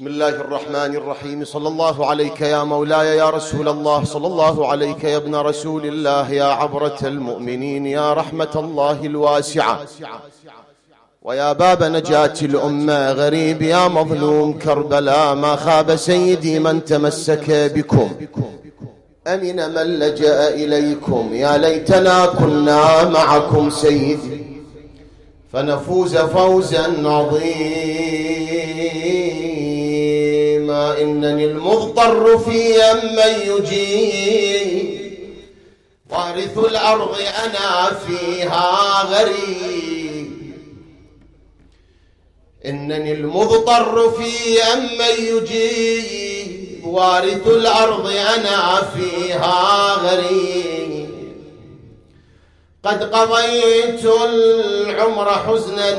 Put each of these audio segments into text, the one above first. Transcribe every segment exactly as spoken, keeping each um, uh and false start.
بسم الله الرحمن الرحيم. صلى الله عليك يا مولاي يا رسول الله، صلى الله عليك يا ابن رسول الله، يا عبرة المؤمنين، يا رحمة الله الواسعة، ويا باب نجاة الأمة، غريب يا مظلوم كربلاء، ما خاب سيدي من تمسك بكم، أمن من لجأ إليكم، يا ليتنا كنا معكم سيدي فنفوز فوزا عظيما. إنني المضطر في من يجيب، وارث الأرض أنا فيها غريب. إنني المضطر في من يجيب، وارث الأرض أنا فيها غريب. قد قضيت العمر حزنا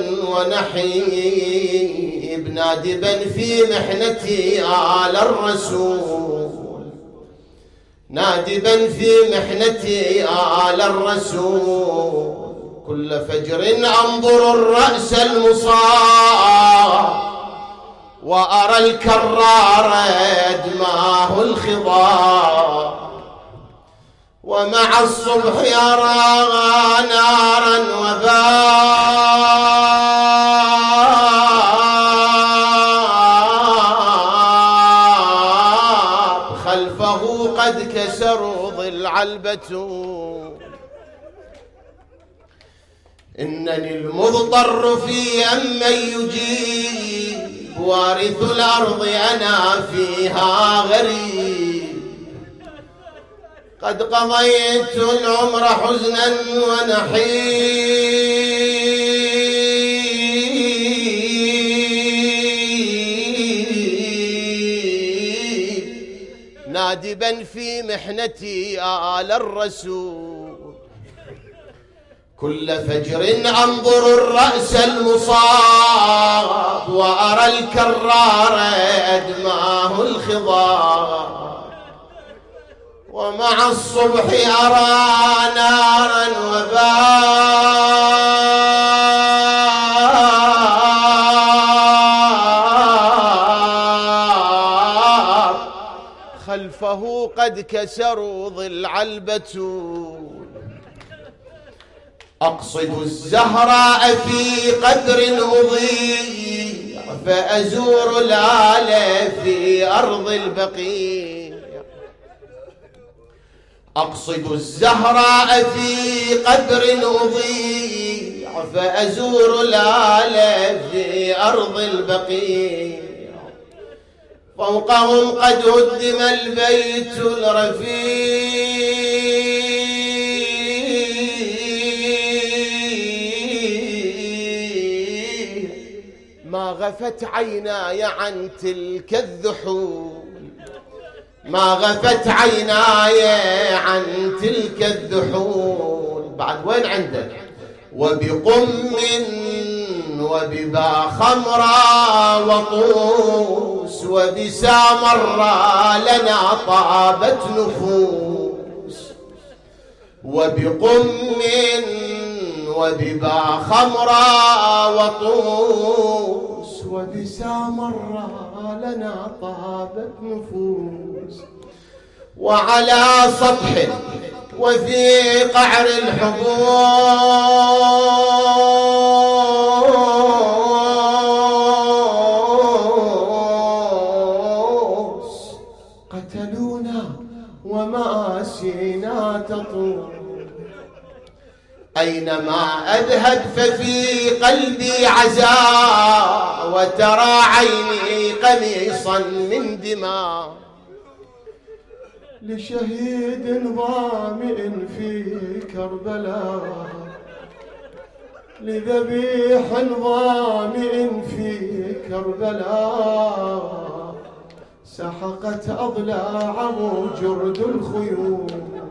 ونحيب، نادبا في محنتي آل الرسول، نادبا في محنتي آل الرسول. كل فجر أنظر الرأس المصاب، وأرى الكرار دماه الخضاب، ومع الصبح يرى نارا وباب، خلفه قد كسروا ضلع البتول. إنني المضطر في من يجيب، وارث الأرض أنا فيها غريب. قد قضيت العمر حزنا ونحيب، نادبا في محنتي آل الرسول. كل فجر أنظر الرأس المصاب، وأرى الكرار أدماه الخضاب، ومع الصبح أرى نارا وباب، خلفه قد كسروا ضلع البتول. أقصد الزهراء في قدر أضيع، فأزور الآل في أرض البقيع. أقصد الزهراء في قدر أضيع، فأزور الآل في أرض البقيع. فوقهم قد هدم البيت الرفيع، ما غفت عيناي عن تلك الذحول، ما غفت عيناي عن تلك الذحول. بعد وين عندك؟ وبقم وببا خمرا وطوس، وبسامرا لنا طابت نفوس. وبقم وببا خمرا وطوس، وبسامرا لنا طابت نفوس. وعلى سطح وفي قعر الحبوس، قتلونا ومآسينا تطول. أينما أذهب ففي قلبي عزاء، وترى عيني قميصا من دماء. لشهيد ظامئ في كربلاء، لذبيح ظامئ في كربلاء، سحقت أضلاعه جرد الخيول.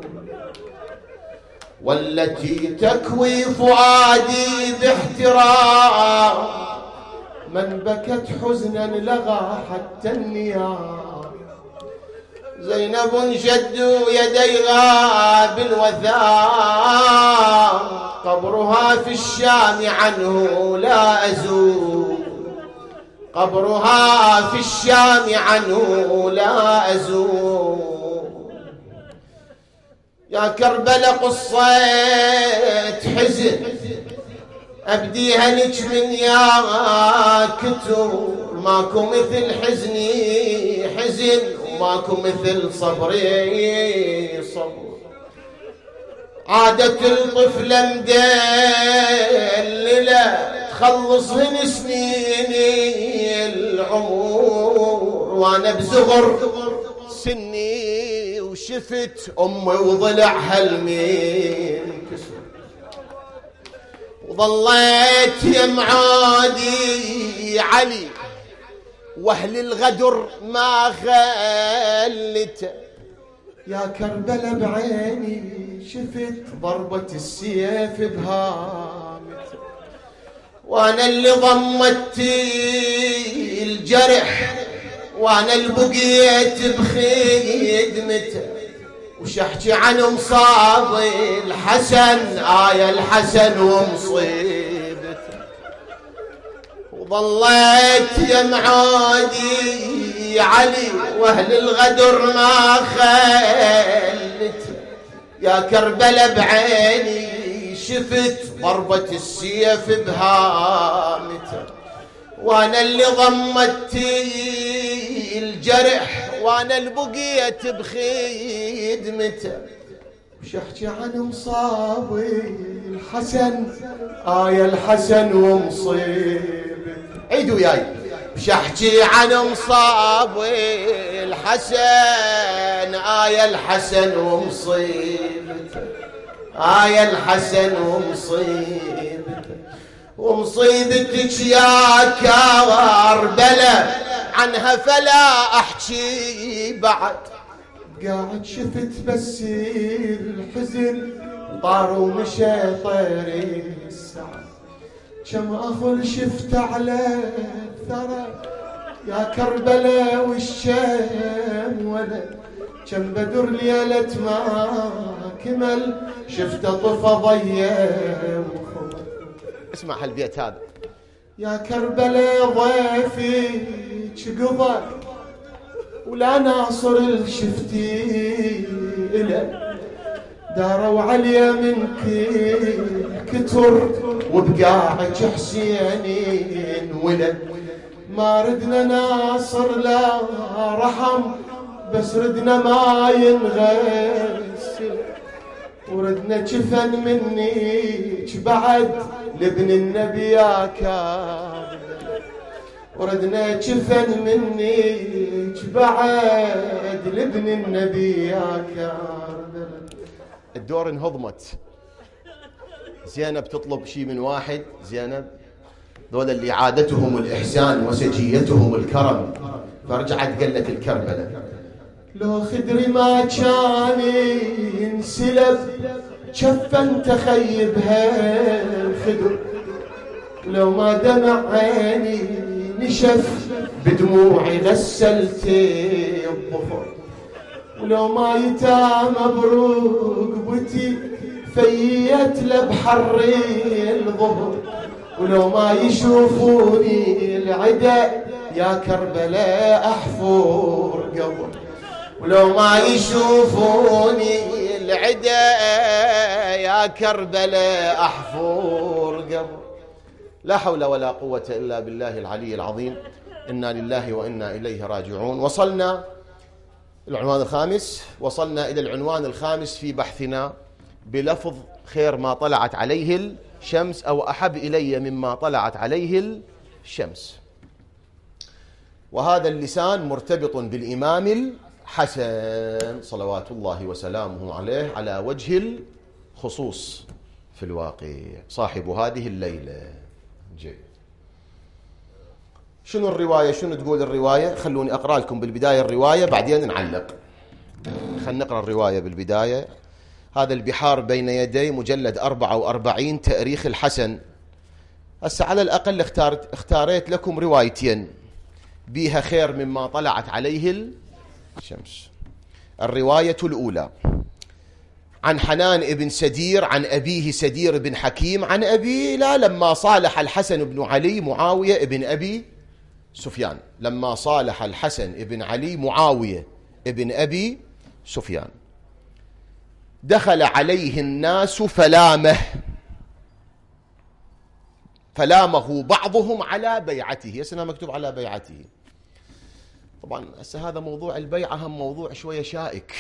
والتي تكوي فؤادي باحترام، من بكت حزنا لغى حتى النيام. زينب شد يديها بالوثاق، قبرها في الشام عنه لا أزول. قبرها في الشام عنه لا أزور. يا كربلاء قصة حزن أبديها لك من يا كتور، ماكو مثل حزني حزن وماكو مثل صبري صبر. عادة الطفلة مدللة تخلصهن سنين العمر، وانا بزغر سني وشفت امي وضلعها المين كسر. وظليت يا معادي علي واهل الغدر ما خلته. يا كربلاء بعيني شفت ضربة السيف بهامته، وانا اللي ضمت الجرح وانا اللي بقيت بخدمته. وش احكي عن مصاب الحسن آية الحسن ومصيبته. وظليت يا معادي علي واهل الغدر ما خلته. يا كربلاء بعيني شفت ضربة السيف بهامته، وانا اللي ضمت الجرح وانا اللي بقيت بخدمته. وش احكي عن مصابي الحسن آية الحسن ومصيبته. عيدوا وياي. وش احكي عن مصابي الحسن آية الحسن ومصيبته، آية الحسن ومصيبته. ومصيبتك يا كربلاء عنها فلا احكي بعد. قاعد شفت بس الحزن طار ومشى طير السعد. كم اخل شفت على الثرى يا كربلاء والشام ولد. كم بدر ليلة ما كمل شفت طفى ضيم. اسمع هالبيت هذا. يا كربلاء ضيفك قضى ولا ناصر الشفتي إله. داروا عليا منك كتر وبقاعك حسينين ولد. ما ردنا ناصر لا رحم بس ردنا ما ينغسل. وردنا جفن منيك بعد لابن النبي يا كربلاء. وردنا جفن منيك بعد لابن النبي يا كربلاء. الدور انهضمت. زينب تطلب شيء من واحد. زينب ذول اللي عادتهم الإحسان وسجيتهم الكرم، فرجعت قلت الكربلاء لو خدري ما كان ينسلب شفا تخيبها الخدر. لو ما دمع عيني نشف بدموعي غسلت الظفر. ولو ما يتام برقبتي فيت لبحر الظهر. ولو ما يشوفوني العدا يا كربلاء احفر قبر. ولو ما يشوفوني العدا يا كربلاء احفر قبر. لا حول ولا قوة إلا بالله العلي العظيم. إنا لله وإنا إليه راجعون. وصلنا العنوان الخامس. وصلنا إلى العنوان الخامس في بحثنا بلفظ خير ما طلعت عليه الشمس أو أحب إلي مما طلعت عليه الشمس. وهذا اللسان مرتبط بالإمام الحسن صلوات الله وسلامه عليه على وجه الخصوص في الواقع، صاحب هذه الليلة. جيد. شنو الرواية؟ شنو تقول الرواية؟ خلوني أقرأ لكم بالبداية الرواية بعدين نعلق. خلنا نقرأ الرواية بالبداية. هذا البحار بين يدي مجلد أربعة وأربعين تاريخ الحسن. هسه على الأقل اختارت اختاريت لكم روايتين بيها خير مما طلعت عليه الشمس. الرواية الأولى عن حنان ابن سدير عن أبيه سدير بن حكيم عن أبيه لا لما صالح الحسن بن علي معاوية ابن أبي سفيان لما صالح الحسن ابن علي معاوية ابن أبي سفيان، دخل عليه الناس فلامه فلامه بعضهم على بيعته. يسنا مكتوب على بيعته. طبعا هسه هذا موضوع البيعة هم موضوع شوية شائك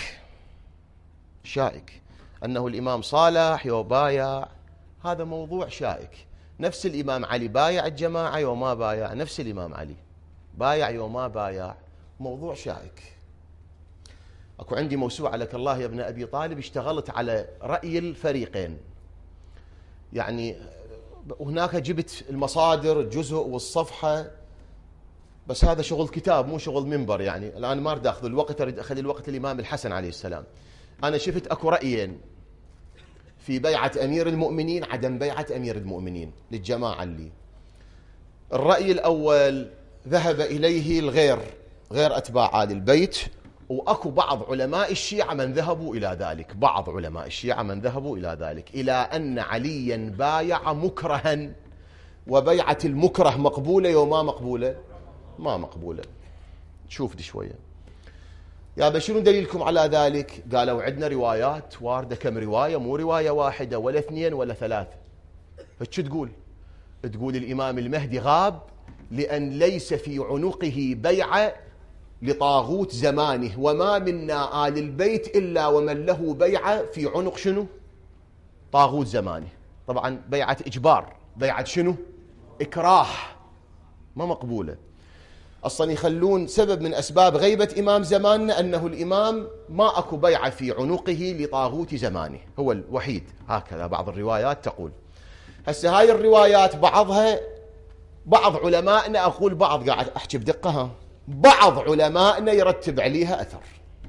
شائك أنه الإمام صالح يبايع، هذا موضوع شائك. نفس الإمام علي بايع الجماعة وما بايع، نفس الإمام علي بايع وما بايع، موضوع شائك. أكو عندي موسوعة لك الله يا ابن أبي طالب، اشتغلت على رأي الفريقين، يعني هناك جبت المصادر الجزء والصفحة، بس هذا شغل كتاب مو شغل منبر. يعني الآن ما أريد أخذ الوقت، أريد أخذ الوقت الإمام الحسن عليه السلام. أنا شفت أكو رأيين في بيعة أمير المؤمنين، عدم بيعة أمير المؤمنين للجماعة اللي الرأي الأول ذهب إليه الغير غير أتباع آل البيت، وأكو بعض علماء الشيعة من ذهبوا إلى ذلك، بعض علماء الشيعة من ذهبوا إلى ذلك، إلى أن عليا بايع مكرها، وبيعة المكره مقبولة وما مقبولة؟ ما مقبولة. شوف دي شوية يا شنو دليلكم على ذلك؟ قالوا عندنا روايات واردة، كم رواية؟ مو رواية واحدة ولا اثنين ولا ثلاثة. فشو تقول؟ تقول الإمام المهدي غاب لأن ليس في عنقه بيعة لطاغوت زمانه، وما منا آل البيت إلا ومن له بيعة في عنق شنو؟ طاغوت زمانه. طبعا بيعة إجبار، بيعة شنو؟ إكراه، ما مقبولة. أصلا يخلون سبب من أسباب غيبة إمام زماننا أنه الإمام ما أكو بيعة في عنقه لطاغوت زمانه، هو الوحيد، هكذا بعض الروايات تقول. هسه هاي الروايات بعضها بعض علمائنا، أقول بعض قاعد أحكي بدقة، ها بعض علمائنا يرتب عليها أثر،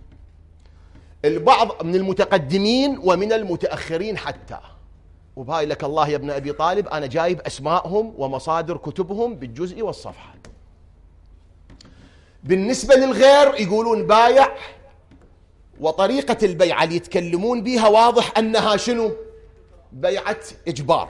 البعض من المتقدمين ومن المتأخرين حتى. وبهاي لك الله يا ابن أبي طالب أنا جايب أسماءهم ومصادر كتبهم بالجزء والصفحة. بالنسبة للغير يقولون بايع، وطريقة البيعة اللي يتكلمون بها واضح أنها شنو؟ بيعة إجبار،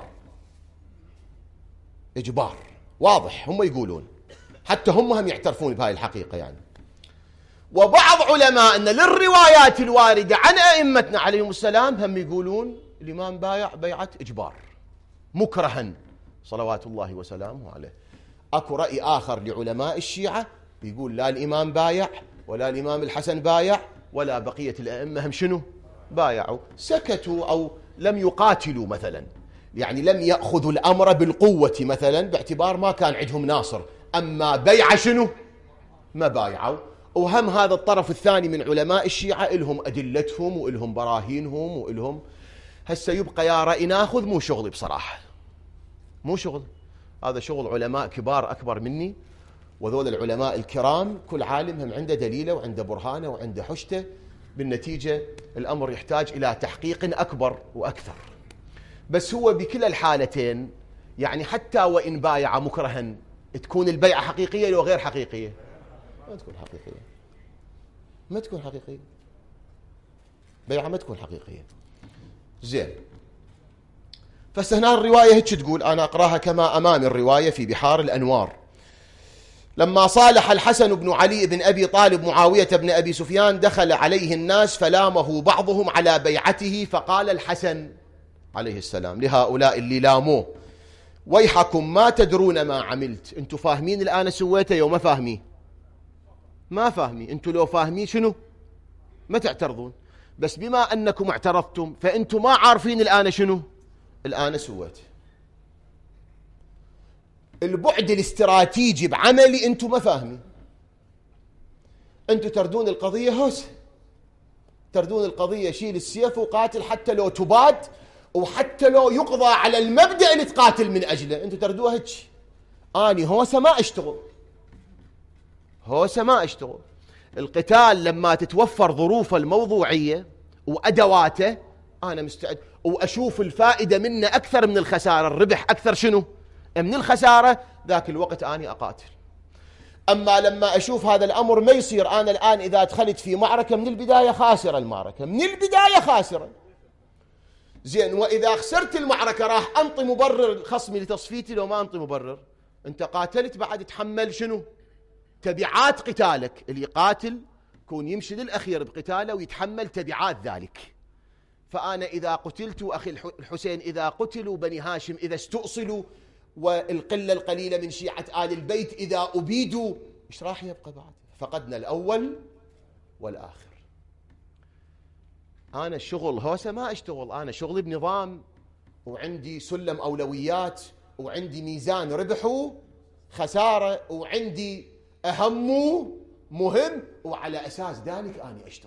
إجبار واضح، هم يقولون حتى هم هم يعترفون بهاي الحقيقة يعني. وبعض علماءنا للروايات الواردة عن أئمتنا عليهم السلام هم يقولون الإمام بايع بيعة إجبار مكرها صلوات الله وسلامه عليه. أكو رأي آخر لعلماء الشيعة يقول لا الإمام بايع ولا الإمام الحسن بايع ولا بقية الأئمة هم شنو؟ بايعوا، سكتوا أو لم يقاتلوا مثلا، يعني لم يأخذوا الأمر بالقوة مثلا باعتبار ما كان عندهم ناصر، أما بيع شنو؟ ما بايعوا. وهم هذا الطرف الثاني من علماء الشيعة إلهم أدلتهم وإلهم براهينهم وإلهم. هسه يبقى يا رأي ناخذ، مو شغلي بصراحة، مو شغل، هذا شغل علماء كبار أكبر مني، وذول العلماء الكرام كل عالم هم عنده دليله وعنده برهانه وعنده حجته. بالنتيجة الأمر يحتاج إلى تحقيق أكبر وأكثر. بس هو بكلا الحالتين يعني حتى وإن بايع مكرها تكون البيعة حقيقية لو غير حقيقية؟ ما تكون حقيقية، ما تكون حقيقية، بيعة ما تكون حقيقية. زين، فهنا الرواية هيك تقول، أنا أقراها كما أمام الرواية في بحار الأنوار. لما صالح الحسن بن علي بن أبي طالب معاوية بن أبي سفيان دخل عليه الناس فلامه بعضهم على بيعته، فقال الحسن عليه السلام لهؤلاء اللي لاموه ويحكم ما تدرون ما عملت. انتوا فاهمين الآن سويته يوم ما فاهمين؟ ما فاهمين. انتوا لو فاهمين شنو؟ ما تعترضون. بس بما أنكم اعترضتم فانتوا ما عارفين الآن شنو؟ الآن سويته. البعد الاستراتيجي بعملي انتم ما فاهمين. انتم تردون القضية هوس، تردون القضية شيل السيف وقاتل حتى لو تباد وحتى لو يقضى على المبدأ اللي تقاتل من أجله، انتم تردوها هيك. اني هوسة ما اشتغل، هوسة ما اشتغل. القتال لما تتوفر ظروفه الموضوعية وأدواته أنا مستعد وأشوف الفائدة منه أكثر من الخسارة، الربح أكثر شنو؟ من الخسارة، ذاك الوقت أنا أقاتل. أما لما أشوف هذا الأمر ما يصير، أنا الآن إذا دخلت في معركة من البداية خاسرة، المعركة من البداية خاسرة. زين، وإذا خسرت المعركة راح أنطي مبرر خصمي لتصفيتي؟ لو ما أنطي مبرر أنت قاتلت بعد تحمل شنو؟ تبعات قتالك. اللي يقاتل يكون يمشي للأخير بقتاله ويتحمل تبعات ذلك. فأنا إذا قتلت، أخي الحسين إذا قتلوا، بني هاشم إذا استؤصلوا، والقلة القليلة من شيعة آل البيت إذا أبيدوا، إيش راح يبقى بعد؟ فقدنا الأول والآخر. أنا الشغل هوسة ما أشتغل، أنا شغلي بنظام، وعندي سلم أولويات، وعندي ميزان ربح خسارة، وعندي أهم مهم، وعلى أساس ذلك أنا أشتغل.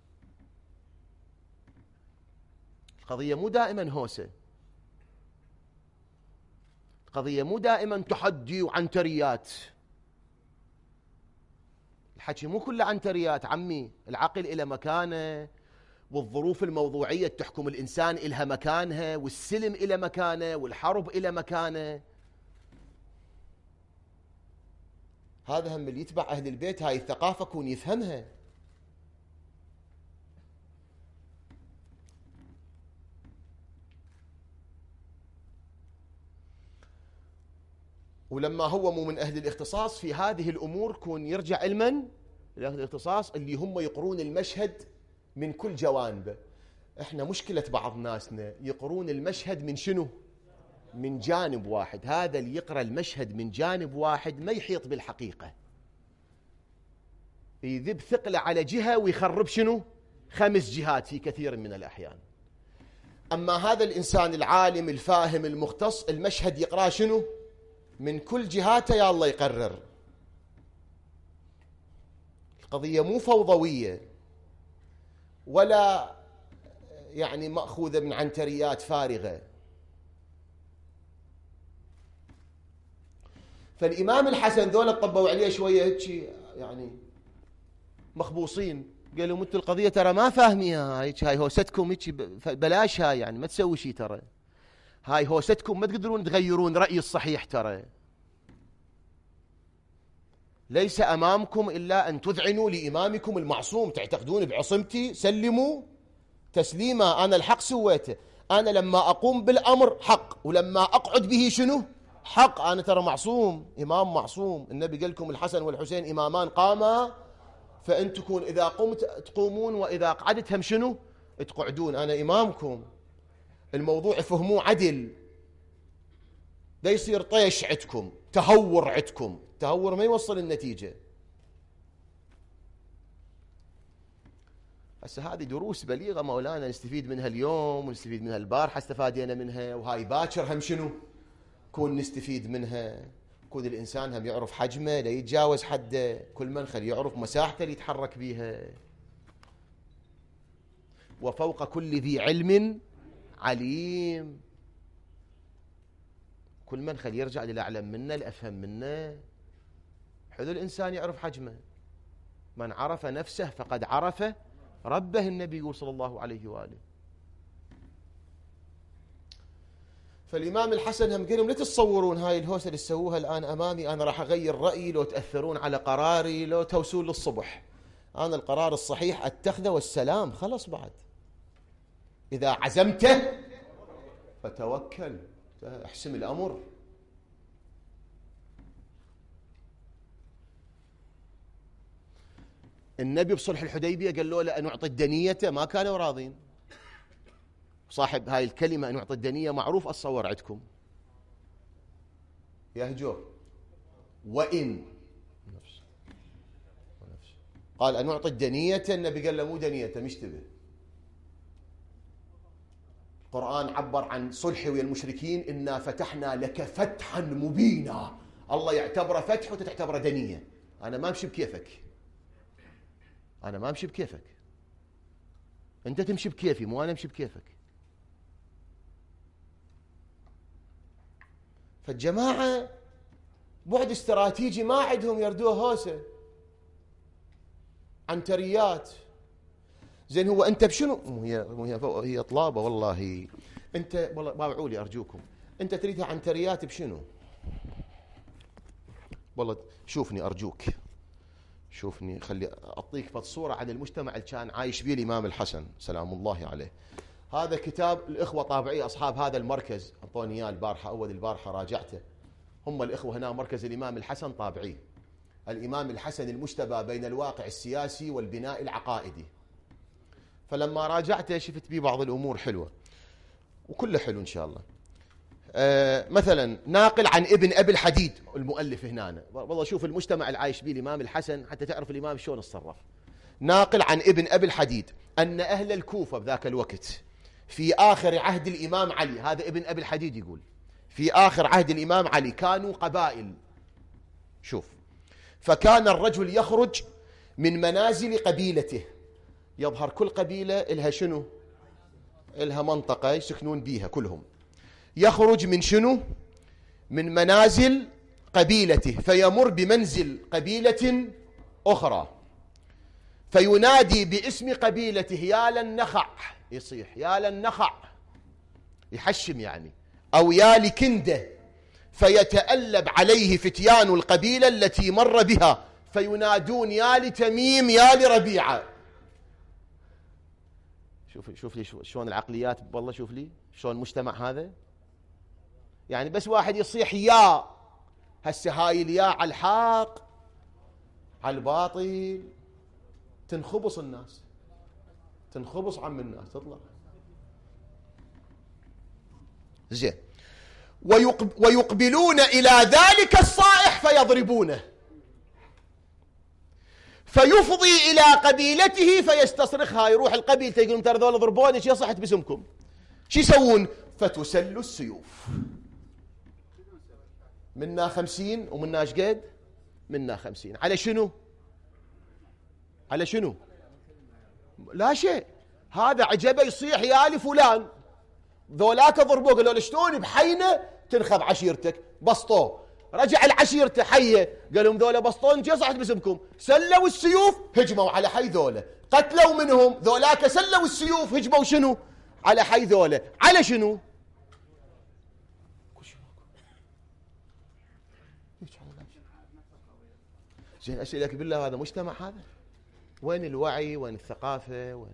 القضية مو دائما هوسة، القضية مو دائما تحدي وعنتريات. الحكي مو كله عنتريات عمي. العقل إلى مكانه، والظروف الموضوعية تحكم الإنسان إلها مكانها، والسلم إلى مكانه، والحرب إلى مكانه. هذا هم اللي يتبع أهل البيت، هاي الثقافة كون يفهمها. ولما هو مو من أهل الاختصاص في هذه الأمور كون يرجع علما لأهل الاختصاص اللي هم يقرون المشهد من كل جوانبه. احنا مشكلة بعض ناسنا يقرون المشهد من شنو؟ من جانب واحد. هذا اللي يقرأ المشهد من جانب واحد ما يحيط بالحقيقة، يذب ثقله على جهة ويخرب شنو؟ خمس جهات في كثير من الأحيان. أما هذا الإنسان العالم الفاهم المختص المشهد يقرأ شنو؟ من كل جهاته، يا الله يقرر. القضية مو فوضوية ولا يعني مأخوذة من عنتريات فارغة. فالإمام الحسن ذولا طبوا عليه شوية هيك يعني مخبوصين، قالوا انتوا القضية ترى ما فاهميها، هيك هاي هوستكم هيك بلاش، هاي يعني ما تسوي شيء، ترى هاي هوستكم ما تقدرون تغيرون رأيي الصحيح، ترى ليس أمامكم إلا أن تذعنوا لإمامكم المعصوم، تعتقدون بعصمتي سلموا تسليما، أنا الحق سويته، أنا لما أقوم بالأمر حق، ولما أقعد به شنو؟ حق. أنا ترى معصوم، إمام معصوم. النبي قال لكم الحسن والحسين إمامان قاما، فأن تكون إذا قمت تقومون وإذا قعدت هم شنو؟ تقعدون. أنا إمامكم. الموضوع فهموه عدل، لا يصير طيش عندكم، تهور عندكم، تهور ما يوصل النتيجة. هسه هذه دروس بليغة مولانا نستفيد منها اليوم، ونستفيد منها البارحة استفادينا منها، وهاي باكر هم شنو؟ كون نستفيد منها. كون الإنسان هم يعرف حجمه لا يتجاوز حده، كل منخل يعرف مساحته اللي يتحرك بيها. وفوق كل ذي علم عليم. كل منخل يرجع للأعلم منا الأفهم منا. حلو الإنسان يعرف حجمه. من عرف نفسه فقد عرف ربه، النبي يقول صلى الله عليه وآله. فالإمام الحسن هم قالوا لا تتصورون هاي الهوسة اللي تسووها الآن أمامي أنا راح أغير رأيي، لو تأثرون على قراري، لو توسون للصبح. أنا القرار الصحيح أتخذه والسلام، خلص بعد. إذا عزمت فتوكل، احسم الأمر. النبي بصلح الحديبية قال له لا نعطي الدنية، ما كانوا راضين. صاحب هاي الكلمة أن نعطي الدنية معروف أتصور عندكم يا هجور. وإن نفس. نفس. قال أن نعطي الدنية، النبي قال له مو دنية مشتبه. القرآن عبر عن صلح ويا المشركين إنا فتحنا لك فتحا مبينا. الله يعتبره فتح وانت تعتبره دنية. أنا ما أمشي بكيفك، أنا ما أمشي بكيفك، أنت تمشي بكيفي مو أنا أمشي بكيفك. فالجماعة بعد استراتيجي ما عندهم، يردوه هوسة عنتريات. زين هو أنت بشنو؟ مو هي مو هي هي طلابة والله. أنت والله باوعوا لي أرجوكم، أنت تريدها عنتريات بشنو؟ والله شوفني أرجوك، شوفني خلي أعطيك فد صورة عن المجتمع اللي كان عايش به الإمام الحسن سلام الله عليه. هذا كتاب الإخوة طابعيه أصحاب هذا المركز، أعطوني إياه البارحة، أول البارحة راجعته، هم الإخوة هنا مركز الإمام الحسن طابعيه. الإمام الحسن المجتبى بين الواقع السياسي والبناء العقائدي. فلما راجعته شفت بيه بعض الأمور حلوة، وكله حلو إن شاء الله. آه مثلا ناقل عن ابن أبي الحديد المؤلف هنا، والله شوف المجتمع العايش به الإمام الحسن حتى تعرف الإمام شلون اتصرف. ناقل عن ابن أبي الحديد أن أهل الكوفة بذاك الوقت في آخر عهد الإمام علي، هذا ابن أبي الحديد يقول في آخر عهد الإمام علي كانوا قبائل. شوف، فكان الرجل يخرج من منازل قبيلته، يظهر كل قبيلة إلها شنو؟ إلها منطقة يسكنون بيها كلهم. يخرج من شنو؟ من منازل قبيلته فيمر بمنزل قبيلة أخرى فينادي باسم قبيلته يا للنخع، يصيح يا للنخع يحشم يعني، أو يا لكندة، فيتألب عليه فتيان القبيلة التي مر بها فينادون يا لتميم يا لربيعة. شوف شوف لي شلون العقليات، والله شوف لي شلون المجتمع هذا. يعني بس واحد يصيح يا، هسه هاي اليا على الحق على الباطل تنخبص الناس، تنخبص عم الناس تطلع زين. ويقبلون إلى ذلك الصائح فيضربونه فيفضي إلى قبيلته فيستصرخها، يروح القبيلة يقولون ترى ذول ضربوني شي صحت باسمكم، شي يسوون؟ فتسل السيوف. منا خمسين ومنا ايش قد؟ منا خمسين. على شنو؟ على شنو؟ لا شيء، هذا عجبه يصيح يا لفلان، ذولاك ضربوه قالوا له شلون بحينه تنخب عشيرتك، بسطوه، رجع العشيرته حيه قال لهم ذولا بسطون شي صحت باسمكم، سلوا السيوف هجموا على حي ذولا، قتلوا منهم ذولاك، سلوا السيوف هجموا شنو؟ على حي ذولا. على شنو؟ زين أسألك بالله، هذا مجتمع هذا؟ وين الوعي؟ وين الثقافة؟ وين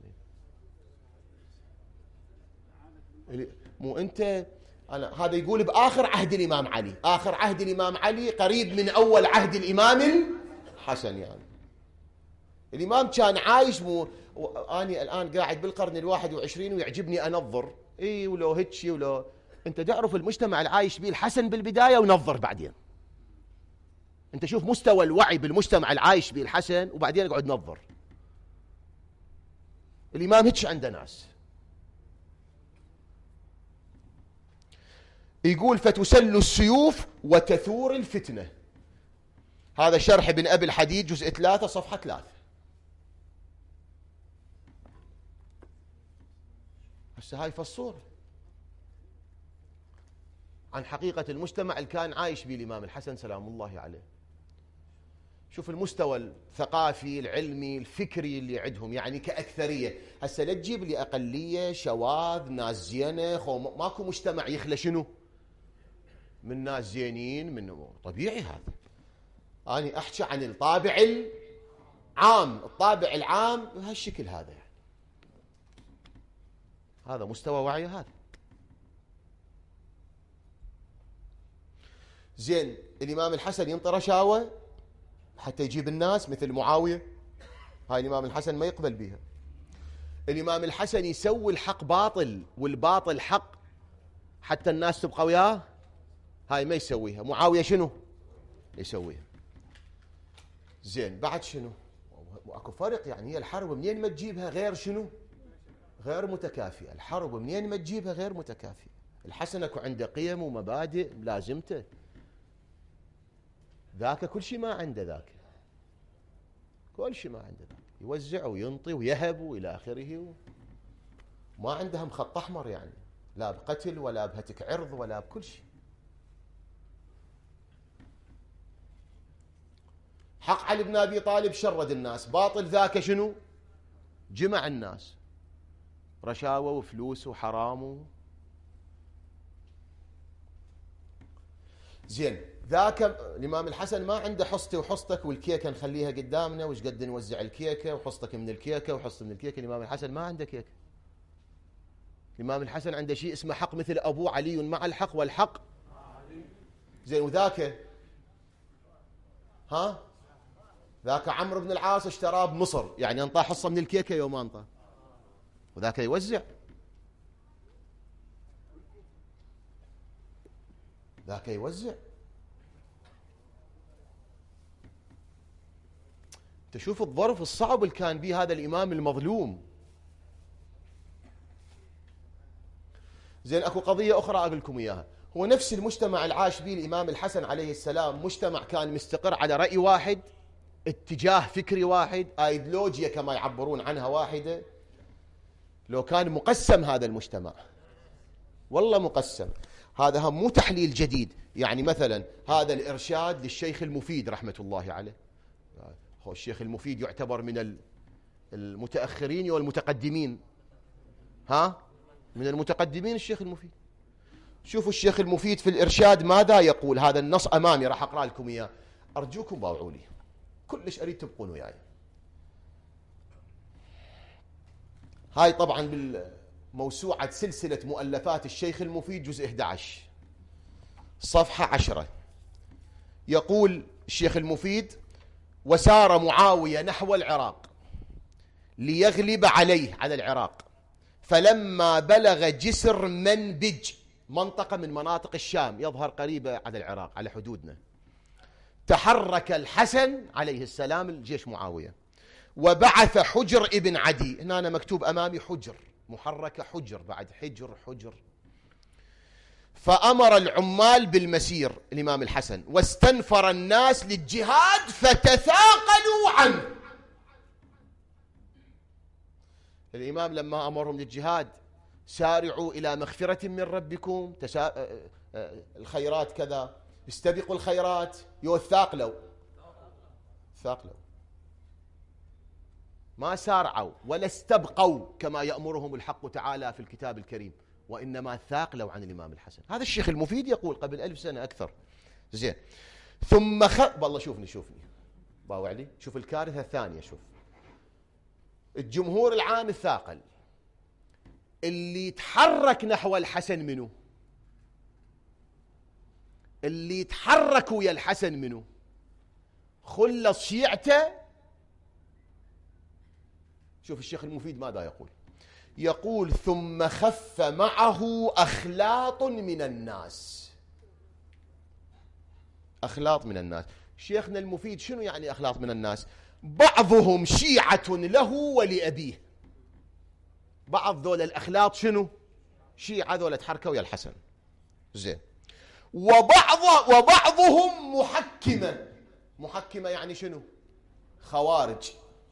مو أنت؟ أنا هذا يقول بآخر عهد الإمام علي، آخر عهد الإمام علي قريب من أول عهد الإمام الحسن. يعني الإمام كان عايش، مو أنا الآن قاعد بالقرن الواحد وعشرين ويعجبني أنظر، إي ولو هتشي ولو أنت تعرف المجتمع العايش به الحسن بالبداية ونظر بعدين. أنت شوف مستوى الوعي بالمجتمع العايش به الحسن وبعدين اقعد نظر. الإمام هتش عنده ناس. يقول فتسل السيوف وتثور الفتنة. هذا شرح ابن أبي الحديد جزء ثلاثة صفحة ثلاثة. هسه هاي فالصورة عن حقيقة المجتمع اللي كان عايش به الإمام الحسن سلام الله عليه. شوف المستوى الثقافي العلمي الفكري اللي عندهم، يعني كأكثرية. هسه لا تجيب لي أقلية شواذ ناس زينة، خو ماكو مجتمع يخلى شنو من ناس زينين، من طبيعي هذا. أنا أحكي عن الطابع العام، الطابع العام بهالشكل هذا، يعني هذا مستوى وعي هذا. زين الإمام الحسن ينطي رشاوى حتى يجيب الناس مثل معاوية، هاي الإمام الحسن ما يقبل بها. الإمام الحسن يسوي الحق باطل والباطل حق حتى الناس تبقى وياه، هاي ما يسويها. معاوية شنو يسويها؟ زين بعد شنو؟ اكو فرق، يعني هي الحرب منين ما تجيبها غير شنو؟ غير متكافئة. الحرب منين ما تجيبها غير متكافئة. الحسن اكو عنده قيم ومبادئ لازمته، ذاك كل شيء ما عنده، ذاك كل شيء ما عنده، ذاك يوزع وينطي ويهب والى اخره، ما عندهم خط احمر يعني، لا بقتل ولا بهتك عرض ولا بكل شيء. حق علي بن ابي طالب شرد الناس، باطل ذاك شنو؟ جمع الناس، رشاوى وفلوس وحرام و... زين ذاك الإمام الحسن ما عنده حصتي وحصتك والكيكة نخليها قدامنا وش قد نوزع الكيكة وحصتك من الكيكة وحصتي من الكيكة. الإمام الحسن ما عنده كيكة. الإمام الحسن عنده شيء اسمه حق، مثل أبوه علي مع الحق والحق. زين وذاك ها ذاك عمرو بن العاص اشتراه بمصر، يعني انطاه حصة من الكيكة يوم ما انطاه، وذاك يوزع، ذاك يوزع. تشوف الظرف الصعب اللي كان به هذا الإمام المظلوم. زين، أكو قضية أخرى أقول لكم إياها. هو نفس المجتمع العاش به الإمام الحسن عليه السلام مجتمع كان مستقر على رأي واحد، اتجاه فكري واحد، ايديولوجيا كما يعبرون عنها واحدة. لو كان مقسم هذا المجتمع، والله مقسم. هذا هم مو تحليل جديد. يعني مثلا هذا الإرشاد للشيخ المفيد رحمة الله عليه، هو الشيخ المفيد يعتبر من المتأخرين والمتقدمين، ها، من المتقدمين الشيخ المفيد. شوفوا الشيخ المفيد في الإرشاد ماذا يقول. هذا النص أمامي راح أقرأ لكم إياه، أرجوكم باوعوا لي، كلش أريد تبقون وياي. هاي طبعا بالموسوعة سلسلة مؤلفات الشيخ المفيد جزء أحد عشر صفحة عشرة. يقول الشيخ المفيد: وسار معاوية نحو العراق ليغلب عليه على العراق، فلما بلغ جسر منبج، منطقة من مناطق الشام يظهر قريبة على العراق على حدودنا، تحرك الحسن عليه السلام الجيش معاوية، وبعث حجر ابن عدي. هنا أنا مكتوب أمامي حجر، محركة حجر، بعد حجر حجر. فأمر العمال بالمسير الإمام الحسن، واستنفر الناس للجهاد فتثاقلوا عنه. الإمام لما أمرهم للجهاد: سارعوا إلى مغفرة من ربكم، تسا... الخيرات كذا، استبقوا الخيرات، يوثاقلوا ثاقلوا، ما سارعوا ولا استبقوا كما يأمرهم الحق تعالى في الكتاب الكريم، وإنما ثاقلوا عن الإمام الحسن. هذا الشيخ المفيد يقول قبل ألف سنة أكثر. زين، ثم خ... والله شوفني شوفني باوع لي، شوف الكارثة الثانية. شوف الجمهور العام الثاقل اللي يتحرك نحو الحسن منه، اللي يتحرك ويا الحسن منه، خلص شيعته. شوف الشيخ المفيد ماذا يقول. يقول: ثم خف معه أخلاط من الناس. أخلاط من الناس. شيخنا المفيد شنو يعني أخلاط من الناس؟ بعضهم شيعة له ولأبيه. بعض ذول الأخلاط شنو؟ شيعة ذول تحركوا ويا الحسن. زين. وبعض وبعضهم محكمة. محكمة يعني شنو؟ خوارج.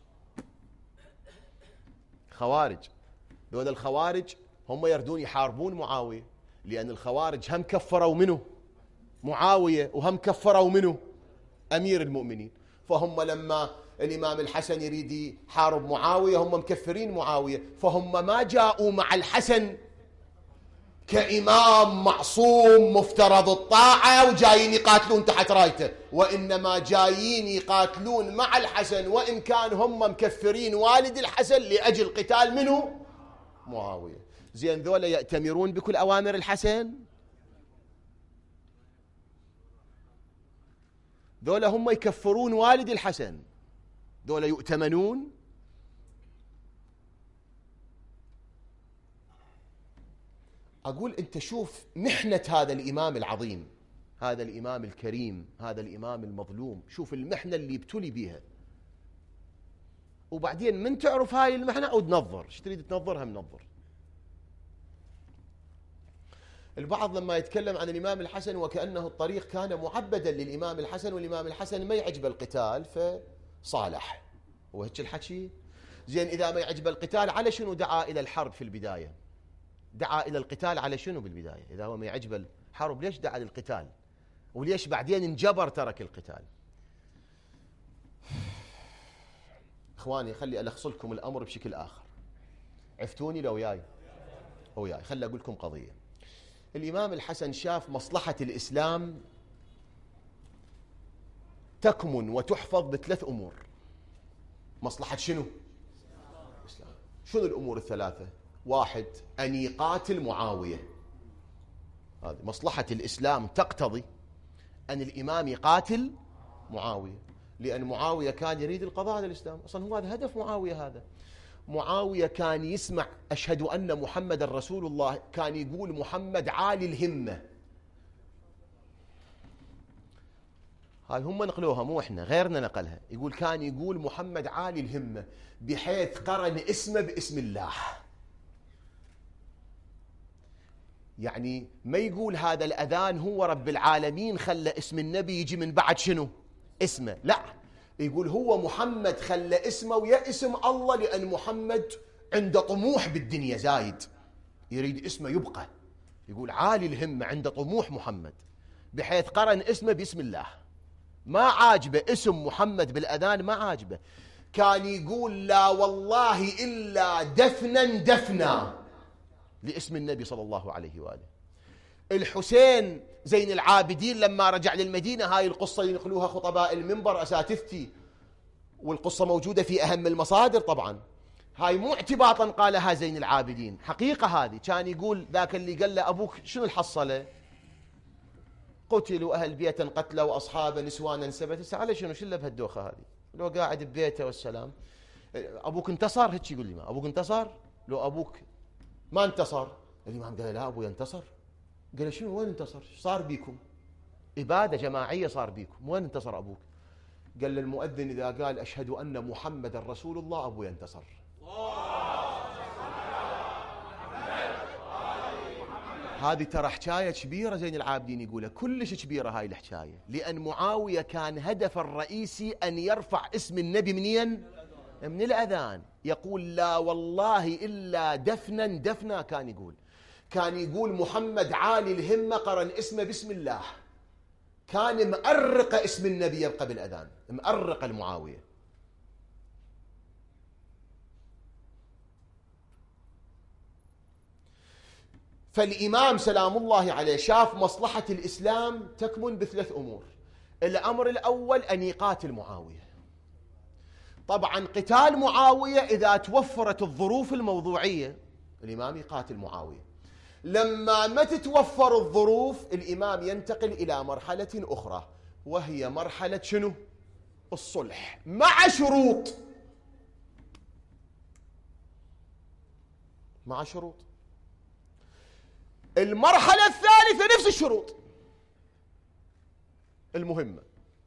خوارج. ذول الخوارج هم يردون يحاربون معاوية، لأن الخوارج هم كفروا منه معاوية وهم كفروا منه أمير المؤمنين. فهم لما الإمام الحسن يريد يحارب معاوية هم مكفرين معاوية، فهم ما جاءوا مع الحسن كإمام معصوم مفترض الطاعة وجايين يقاتلون تحت رايته، وإنما جايين يقاتلون مع الحسن، وإن كان هم مكفرين والد الحسن لأجل قتال منه معاوية. زين، ذولا يأتمرون بكل أوامر الحسن؟ ذولا هم يكفرون والد الحسن؟ ذولا يؤتمنون؟ أقول أنت شوف محنة هذا الإمام العظيم، هذا الإمام الكريم، هذا الإمام المظلوم، شوف المحنة اللي ابتلي بها. وبعدين من تعرف هاي المحنة أو تنظر، ايش تريد تنظرها منظر. البعض لما يتكلم عن الإمام الحسن وكأنه الطريق كان معبدا للإمام الحسن، والإمام الحسن ما يعجب القتال فصالح، وهيك الحكي. زين، إذا ما يعجب القتال على شنو دعا إلى الحرب في البداية؟ دعا إلى القتال على شنو بالبداية؟ إذا هو ما يعجب الحرب ليش دعا للقتال؟ وليش بعدين انجبر ترك القتال؟ إخواني خلي ألخص لكم الأمر بشكل آخر. عفتوني لو وياي وياي خلي أقول لكم قضية. الإمام الحسن شاف مصلحة الإسلام تكمن وتحفظ بثلاث أمور. مصلحة شنو؟ الإسلام. شنو الأمور الثلاثة؟ واحد، أن يقاتل معاوية. هذه مصلحة الإسلام تقتضي أن الإمام يقاتل معاوية، لأن معاوية كان يريد القضاء على الإسلام، أصلا هو هذا هدف معاوية. هذا معاوية كان يسمع أشهد أن محمد رسول الله، كان يقول محمد عالي الهمة. هاي هم نقلوها مو إحنا، غيرنا نقلها. يقول كان يقول محمد عالي الهمة بحيث قرن اسمه باسم الله. يعني ما يقول هذا الأذان هو رب العالمين خلى اسم النبي يجي من بعد شنو اسمه، لا، يقول هو محمد خلى اسمه ويا اسم الله، لأن محمد عنده طموح بالدنيا زايد، يريد اسمه يبقى. يقول عالي الهمة، عنده طموح محمد، بحيث قرن اسمه باسم الله. ما عاجبه اسم محمد بالأذان، ما عاجبه. كان يقول لا والله إلا دفنا دفنا لاسم النبي صلى الله عليه وآله. الحسين زين العابدين لما رجع للمدينة، هاي القصة ينقلوها خطباء المنبر أساتذتي، والقصة موجودة في أهم المصادر طبعا. هاي مو اعتباطا قالها زين العابدين، حقيقة هذه. كان يقول ذاك اللي قال له أبوك شنو الحصلة؟ قتلوا أهل بيتا قتلوا أصحابا نسوانا سبت. على شنو شله بهالدوخة هذه؟ لو قاعد ببيته والسلام. أبوك انتصر؟ هيك يقول لي ما أبوك انتصر؟ لو أبوك ما انتصر. الإمام قال لا أبوي انتصر. قال له شنو وين انتصر؟ صار بيكم إبادة جماعية صار بيكم، وين انتصر أبوك؟ قال للمؤذن إذا قال أشهد أن محمد رسول الله أبوي انتصر. هذه ترى حكاية كبيرة زين العابدين يقولها، كلش كبيرة هاي الحكاية، لأن معاوية كان هدفه الرئيسي أن يرفع اسم النبي منين؟ من الأذان. يقول لا والله إلا دفنا دفنا، كان يقول كان يقول محمد عالي الهمة، قرن اسمه بسم الله. كان مأرق اسم النبي يبقى بالأذان، مأرق المعاوية. فالإمام سلام الله عليه شاف مصلحة الإسلام تكمن بثلاث أمور. الأمر الأول أن يقاتل معاوية. طبعا قتال معاوية إذا توفرت الظروف الموضوعية الإمام يقاتل معاوية. لما ما تتوفر الظروف الإمام ينتقل إلى مرحلة أخرى، وهي مرحلة شنو؟ الصلح، مع شروط. مع شروط. المرحلة الثالثة نفس الشروط المهمة،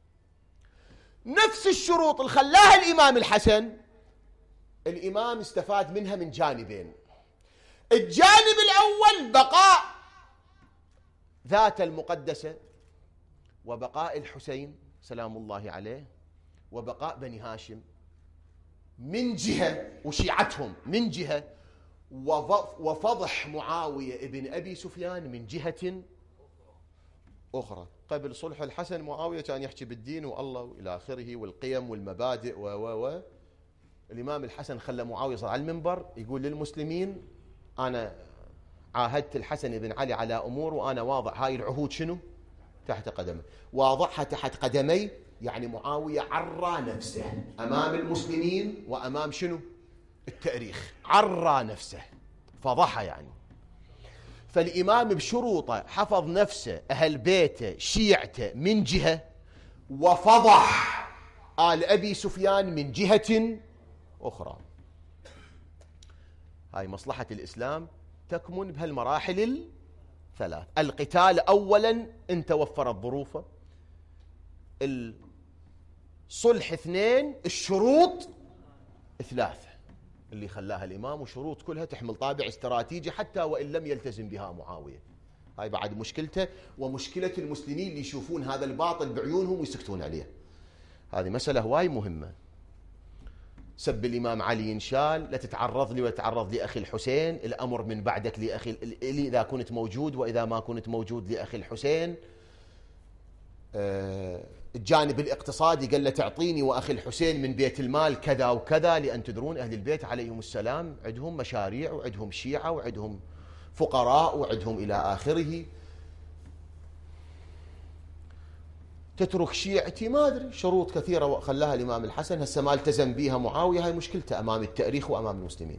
نفس الشروط اللي خلاها الإمام الحسن. الإمام استفاد منها من جانبين. الجانب الأول بقاء ذات المقدسة، وبقاء الحسين سلام الله عليه، وبقاء بني هاشم من جهة، وشيعتهم من جهة، وفضح معاوية ابن أبي سفيان من جهة أخرى. قبل صلح الحسن معاوية كان يحكي بالدين والله وإلى آخره والقيم والمبادئ و و و الإمام الحسن خلى معاوية صار على المنبر يقول للمسلمين أنا عاهدت الحسن بن علي على أمور، وأنا واضع هاي العهود شنو تحت قدمه، واضعها تحت قدمي. يعني معاوية عرى نفسه أمام المسلمين وأمام شنو التاريخ، عرى نفسه فضحها يعني. فالإمام بشروطه حفظ نفسه، أهل بيته، شيعته من جهة، وفضح آل أبي سفيان من جهة أخرى. هاي مصلحة الإسلام تكمن بهالمراحل الثلاث. القتال أولا إن توفرت ظروفه، الصلح اثنين، الشروط ثلاثة اللي خلاها الإمام، وشروط كلها تحمل طابع استراتيجي حتى وإن لم يلتزم بها معاوية. هاي بعد مشكلته ومشكلة المسلمين اللي يشوفون هذا الباطل بعيونهم ويسكتون عليه. هذه مسألة هواي مهمة. سب الإمام علي ينشال، لا تتعرض لي ولا تتعرض لأخي الحسين، الأمر من بعدك لأخي لي إذا كنت موجود، وإذا ما كنت موجود لأخي الحسين. أه الجانب الاقتصادي قال له تعطيني وأخي الحسين من بيت المال كذا وكذا، لأن تدرون أهل البيت عليهم السلام عندهم مشاريع وعندهم شيعة وعندهم فقراء وعندهم إلى آخره. تترك شيعتي ما أدري، شروط كثيرة خلاها الإمام الحسن، هسه ما التزم بيها معاوية. هاي مشكلته أمام التاريخ وأمام المسلمين.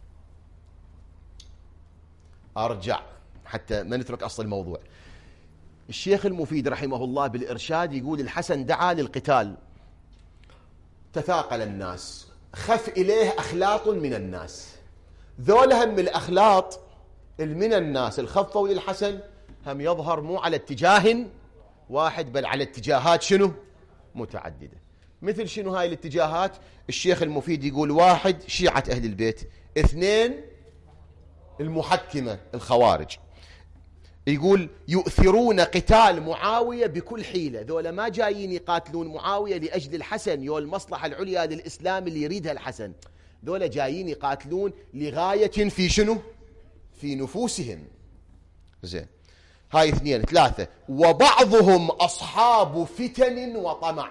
أرجع حتى ما نترك أصل الموضوع. الشيخ المفيد رحمه الله بالإرشاد يقول الحسن دعا للقتال تثاقل الناس، خف إليه أخلاط من الناس. ذول هم الأخلاط من الناس الخفوا للحسن هم يظهر مو على اتجاه واحد بل على اتجاهات شنو متعددة. مثل شنو هاي الاتجاهات؟ الشيخ المفيد يقول: واحد، شيعة أهل البيت. اثنين، المحكمة الخوارج. يقول: يؤثرون قتال معاوية بكل حيلة. ذولا ما جايين يقاتلون معاوية لأجل الحسن يو المصلحة العليا للإسلام اللي يريدها الحسن، ذولا جايين يقاتلون لغاية في شنو؟ في نفوسهم. زين، هاي اثنين. ثلاثة، وبعضهم أصحاب فتن وطمع.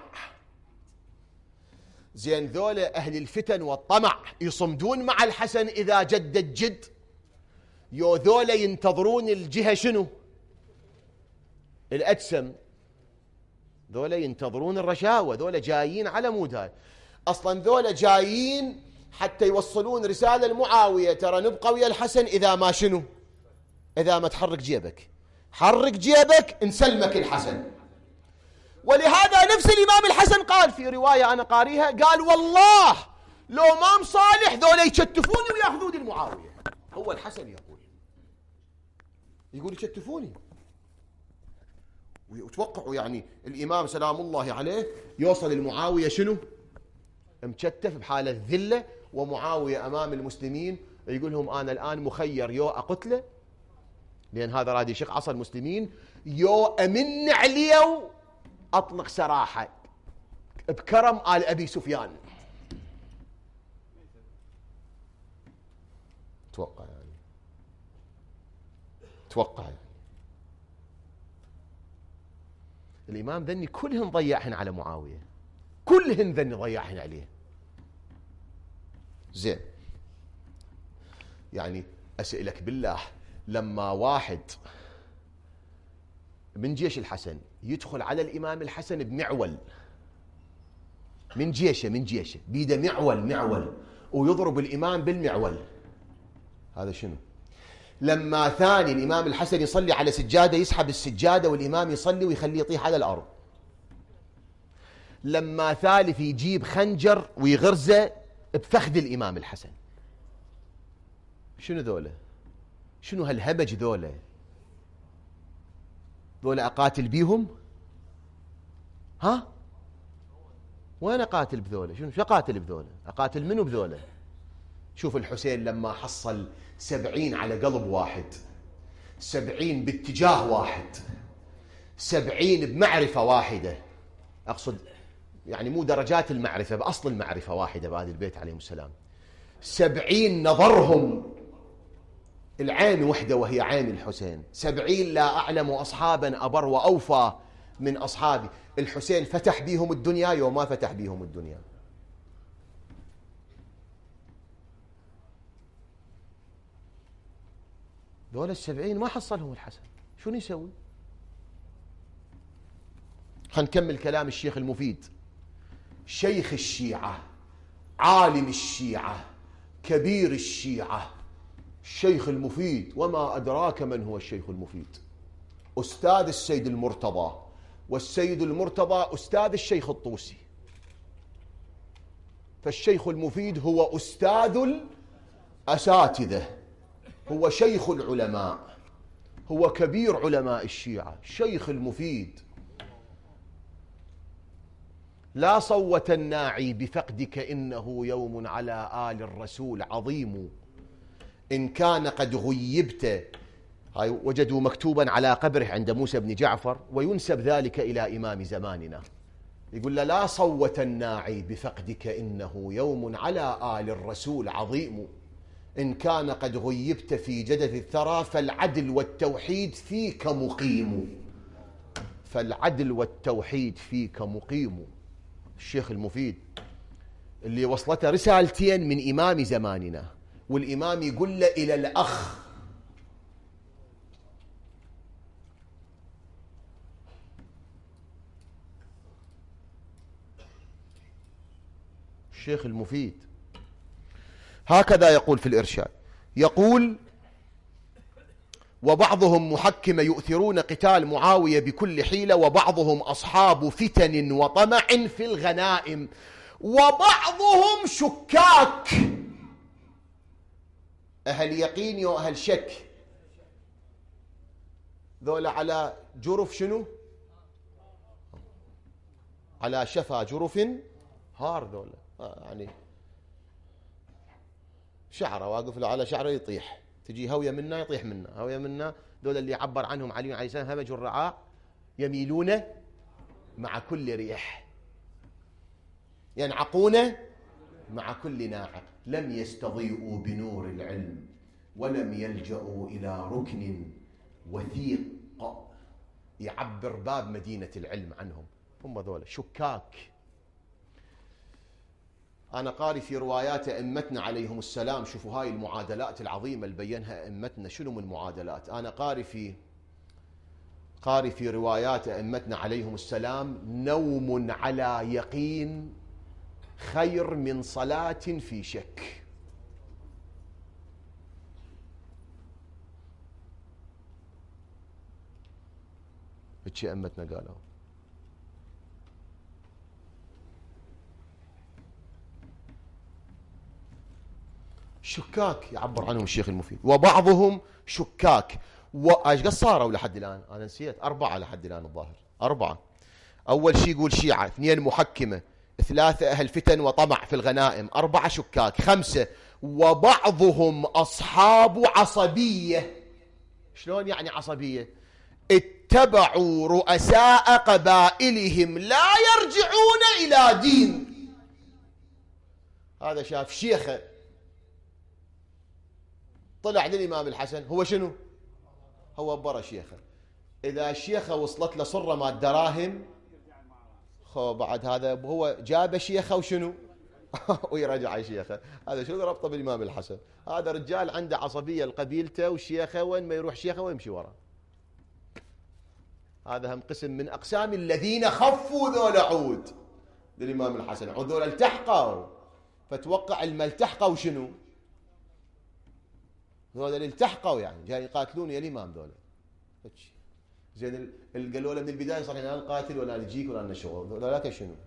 زين، ذولا أهل الفتن والطمع يصمدون مع الحسن إذا جد الجد، يو ذولا ينتظرون الجهة شنو؟ الأجسم. ذولا ينتظرون الرشاوة، ذولا جايين على مود هاي. أصلا ذولا جايين حتى يوصلون رسالة لمعاوية: ترى نبقى ويا الحسن إذا ما شنو؟ إذا ما تحرك جيبك، حرك جيبك نسلمك الحسن. ولهذا نفس الإمام الحسن قال في رواية أنا قاريها، قال: والله لو ما مصالح ذولا يشتفوني ويأخذون المعاوية. هو الحسن يقول يقول يشتفوني وتوقعوا يعني الإمام سلام الله عليه يوصل المعاوية شنو؟ مشتف بحالة ذلة، ومعاوية أمام المسلمين يقول لهم: أنا الآن مخير، يو أقتله لأن هذا راد يشق عصا المسلمين، يو أمن عليه أطلق سراحة بكرم آل أبي سفيان. توقع يعني توقع يعني الإمام ذني كلهن ضيعهن على معاوية، كلهن ذني ضيعهن عليه. زين، يعني أسألك بالله، لما واحد من جيش الحسن يدخل على الإمام الحسن بمعول من جيشه من جيشه بيده معول معول ويضرب الإمام بالمعول، هذا شنو؟ لما ثاني الإمام الحسن يصلي على سجادة يسحب السجادة والإمام يصلي ويخليه يطيح على الأرض. لما ثالث يجيب خنجر ويغرزه بفخذ الإمام الحسن. شنو ذولا؟ شنو هالهمج ذولا؟ ذولا أقاتل بيهم؟ ها؟ وين أقاتل بذولا؟ شنو شو أقاتل بذولا؟ أقاتل منو بذولا؟ شوف الحسين لما حصل سبعين على قلب واحد، سبعين باتجاه واحد، سبعين بمعرفة واحدة، أقصد يعني مو درجات المعرفة، بأصل المعرفة واحدة بهذا البيت عليهم السلام. سبعين نظرهم العين وحدة وهي عين الحسين. سبعين لا أعلم أصحابا أبر وأوفى من أصحابي. الحسين فتح بيهم الدنيا يوم ما فتح بيهم الدنيا. دول السبعين ما حصلهم الحسن، شو يسوي؟ هنكمل كلام الشيخ المفيد، شيخ الشيعة، عالم الشيعة، كبير الشيعة، الشيخ المفيد. وما أدراك من هو الشيخ المفيد؟ أستاذ السيد المرتضى، والسيد المرتضى أستاذ الشيخ الطوسي. فالشيخ المفيد هو أستاذ الأساتذة، هو شيخ العلماء، هو كبير علماء الشيعة، شيخ المفيد. لا صوت الناعي بفقدك إنه يوم على آل الرسول عظيم، إن كان قد غيبت. هاي وجدوا مكتوبا على قبره عند موسى بن جعفر، وينسب ذلك إلى إمام زماننا. يقول له: لا صوت الناعي بفقدك إنه يوم على آل الرسول عظيم، إن كان قد غيبت في جدث الثرى فالعدل والتوحيد فيك مقيم. فالعدل والتوحيد فيك مقيم. الشيخ المفيد اللي وصلته رسالتين من إمام زماننا، والإمام يقول له إلى الأخ. الشيخ المفيد هكذا يقول في الإرشاد، يقول: وبعضهم محكم يؤثرون قتال معاوية بكل حيلة، وبعضهم أصحاب فتن وطمع في الغنائم. وبعضهم شكاك. أهل يقين وأهل شك، ذولا على جرف شنو؟ على شفا جرف هار. ذولا يعني شعره واقف له على شعره يطيح، تجي هوية منا يطيح منا، هوية منا. ذولا اللي عبر عنهم علي عليه السلام همج الرعاء يميلون مع كل ريح، ينعقون مع كل ناعق، لم يستضيئوا بنور العلم ولم يلجأوا إلى ركن وثيق يعبر باب مدينة العلم عنهم. هم ذولا شكاك. أنا قاري في روايات أئمتنا عليهم السلام، شوفوا هاي المعادلات العظيمة اللي بينها أئمتنا، شنو من معادلات. أنا قاري في قاري في روايات أئمتنا عليهم السلام: نوم على يقين خير من صلاة في شك. هيك أئمتنا قالوا. شكاك يعبر عنهم الشيخ المفيد. وبعضهم شكاك. وايش قد صاروا لحد الان؟ انا نسيت. اربعه لحد الان الظاهر، اربعه. اول شيء يقول شيعه، اثنين محكمه، ثلاثه اهل فتن وطمع في الغنائم، اربعه شكاك، خمسه وبعضهم اصحاب عصبيه. شلون يعني عصبيه؟ اتبعوا رؤساء قبائلهم لا يرجعون الى دين. هذا شاف شيخه طلع للإمام الحسن، هو شنو؟ هو برا شيخه. إذا الشيخة وصلت له صرة ما الدراهم، خو بعد هذا هو جاب شيخه وشنو؟ ويرجع شيخه. هذا شنو ربطه بالإمام الحسن؟ هذا رجال عنده عصبية لقبيلته، والشيخة وين ما يروح شيخه ويمشي وراه. هذا هم قسم من أقسام الذين خفوا ذول عود للإمام الحسن. عود ذول التحقوا، فتوقع الملتحقوا وشنو؟ ذولا اللي التحقوا يعني جاي يقاتلون يا الامام. ذولا زين قالوا له من البدايه صار لا نقاتل ولا نجيك ولا لنا شغل. ذولا لك شنو؟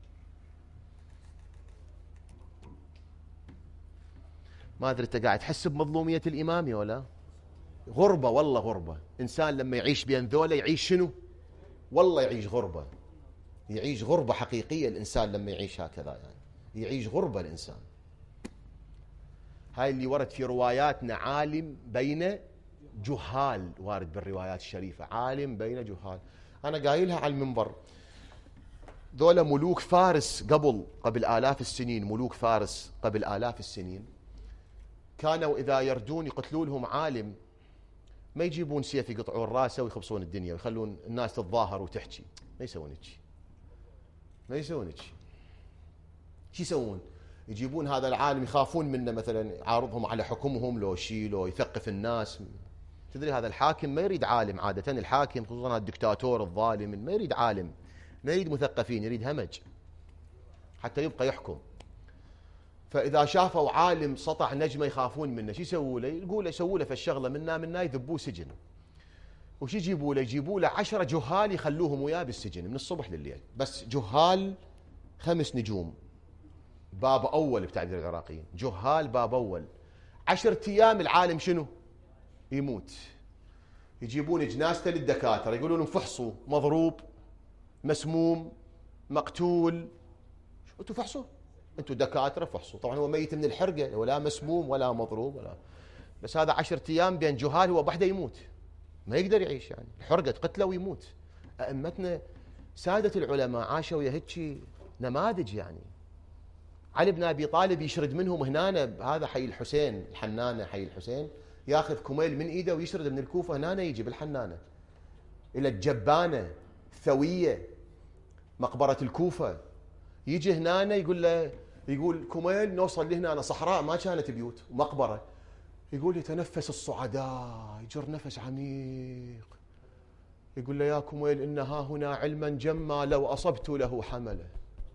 ما ادري انت قاعد تحس بمظلوميه الامام ولا غربه؟ والله غربه. انسان لما يعيش بين ذولا يعيش شنو؟ والله يعيش غربه، يعيش غربه حقيقيه. الانسان لما يعيش هكذا يعني يعيش غربه الانسان. هاي اللي ورد في رواياتنا: عالم بين جهال، وارد بالروايات الشريفة، عالم بين جهال. أنا قايلها على المنبر. ذولا ملوك فارس قبل قبل آلاف السنين، ملوك فارس قبل آلاف السنين كانوا إذا يردون يقتلوا لهم عالم ما يجيبون سيف يقطعون راسه ويخبصون الدنيا ويخلون الناس تتظاهر وتحكي. ما يسوون هيك، ما يسوون هيك. شو يسوون؟ يجيبون هذا العالم يخافون منه، مثلا يعارضهم على حكمهم، لو شيء لو يثقف الناس. تدري هذا الحاكم ما يريد عالم عادة. الحاكم خصوصا الدكتاتور الظالم ما يريد عالم، ما يريد مثقفين، يريد همج حتى يبقى يحكم. فإذا شافوا عالم سطع نجمة يخافون منه، شو يسووا له؟ يقول يسووا له فالشغلة منا منا يذبوه سجن. وش يجيبوا له؟ يجيبوا له عشرة جهال يخلوهم وياه بالسجن من الصبح لليل، بس جهال خمس نجوم، باب أول بتعبير العراقيين، جهال باب أول. عشرة أيام العالم شنو؟ يموت. يجيبون جنازته للدكاترة يقولون لهم فحصوا، مضروب، مسموم، مقتول. انتوا فحصوا، انتوا دكاترة فحصوا. طبعا هو ميت من الحرقة، ولا مسموم ولا مضروب ولا، بس هذا عشرة أيام بين جهال هو بحده يموت، ما يقدر يعيش يعني، الحرقة تقتله ويموت. أئمتنا سادة العلماء عاشوا يا هيك نماذج يعني. علي بن أبي طالب يشرد منهم هنا، هذا حي الحسين، الحنانة حي الحسين، ياخذ كميل من ايده ويشرد من الكوفة هنا يجي بالحنانة إلى الجبانة الثوية مقبرة الكوفة. يجي هنا يقول له، يقول كميل نوصل لهنا صحراء ما كانت بيوت مقبرة، يقول يتنفس الصعداء، يجر نفس عميق، يقول له يا كميل إن ها هنا علما جما لو أصبت له حمله.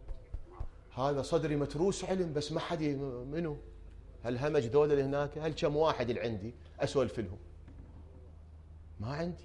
هذا صدري متروس علم بس ما حد منه. هالهمج ذول اللي هناك، هل كم واحد اللي عندي أسولف لهم؟ ما عندي.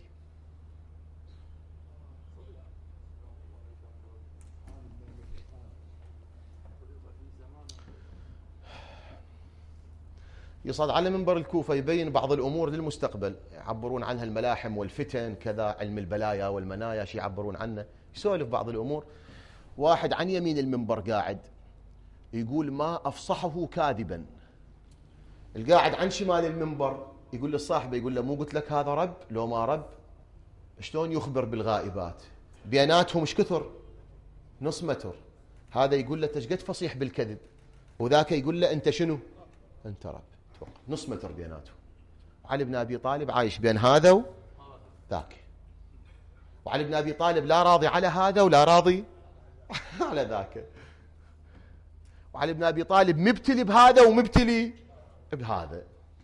يصعد على منبر الكوفة يبين بعض الأمور للمستقبل، يعبرون عنها الملاحم والفتن، كذا علم البلايا والمنايا شي يعبرون عنه، يسولف بعض الأمور. واحد عن يمين المنبر قاعد يقول ما أفصحه كاذبا. القاعد عن شمال المنبر يقول للصاحب، يقول له مو قلت لك هذا رب لو ما رب؟ شلون يخبر بالغائبات؟ بيناتهم ايش كثر؟ نص متر. هذا يقول له انت قد فصيح بالكذب، وذاك يقول له انت شنو؟ انت رب. نص متر بيناتهم. علي بن ابي طالب عايش بين هذا وذاك، وعلي بن ابي طالب لا راضي على هذا ولا راضي على ذاك، وعلي بن ابي طالب مبتلي بهذا ومبتلي بهذا.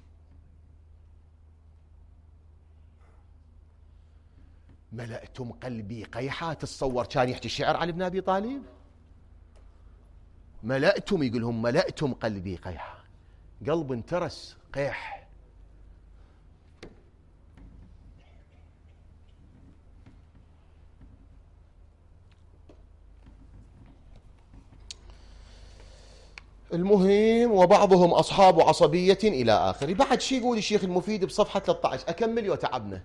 ملأتم قلبي قيحا. تتصور كان يحكي شعر علي بن ابي طالب؟ ملأتم، يقولهم ملأتم قلبي قيحا، قلب انترس قيح. المهم وبعضهم أصحاب عصبية إلى آخره. بعد شي يقول الشيخ المفيد بصفحة ثلاثة عشر، أكمل وتعبنا.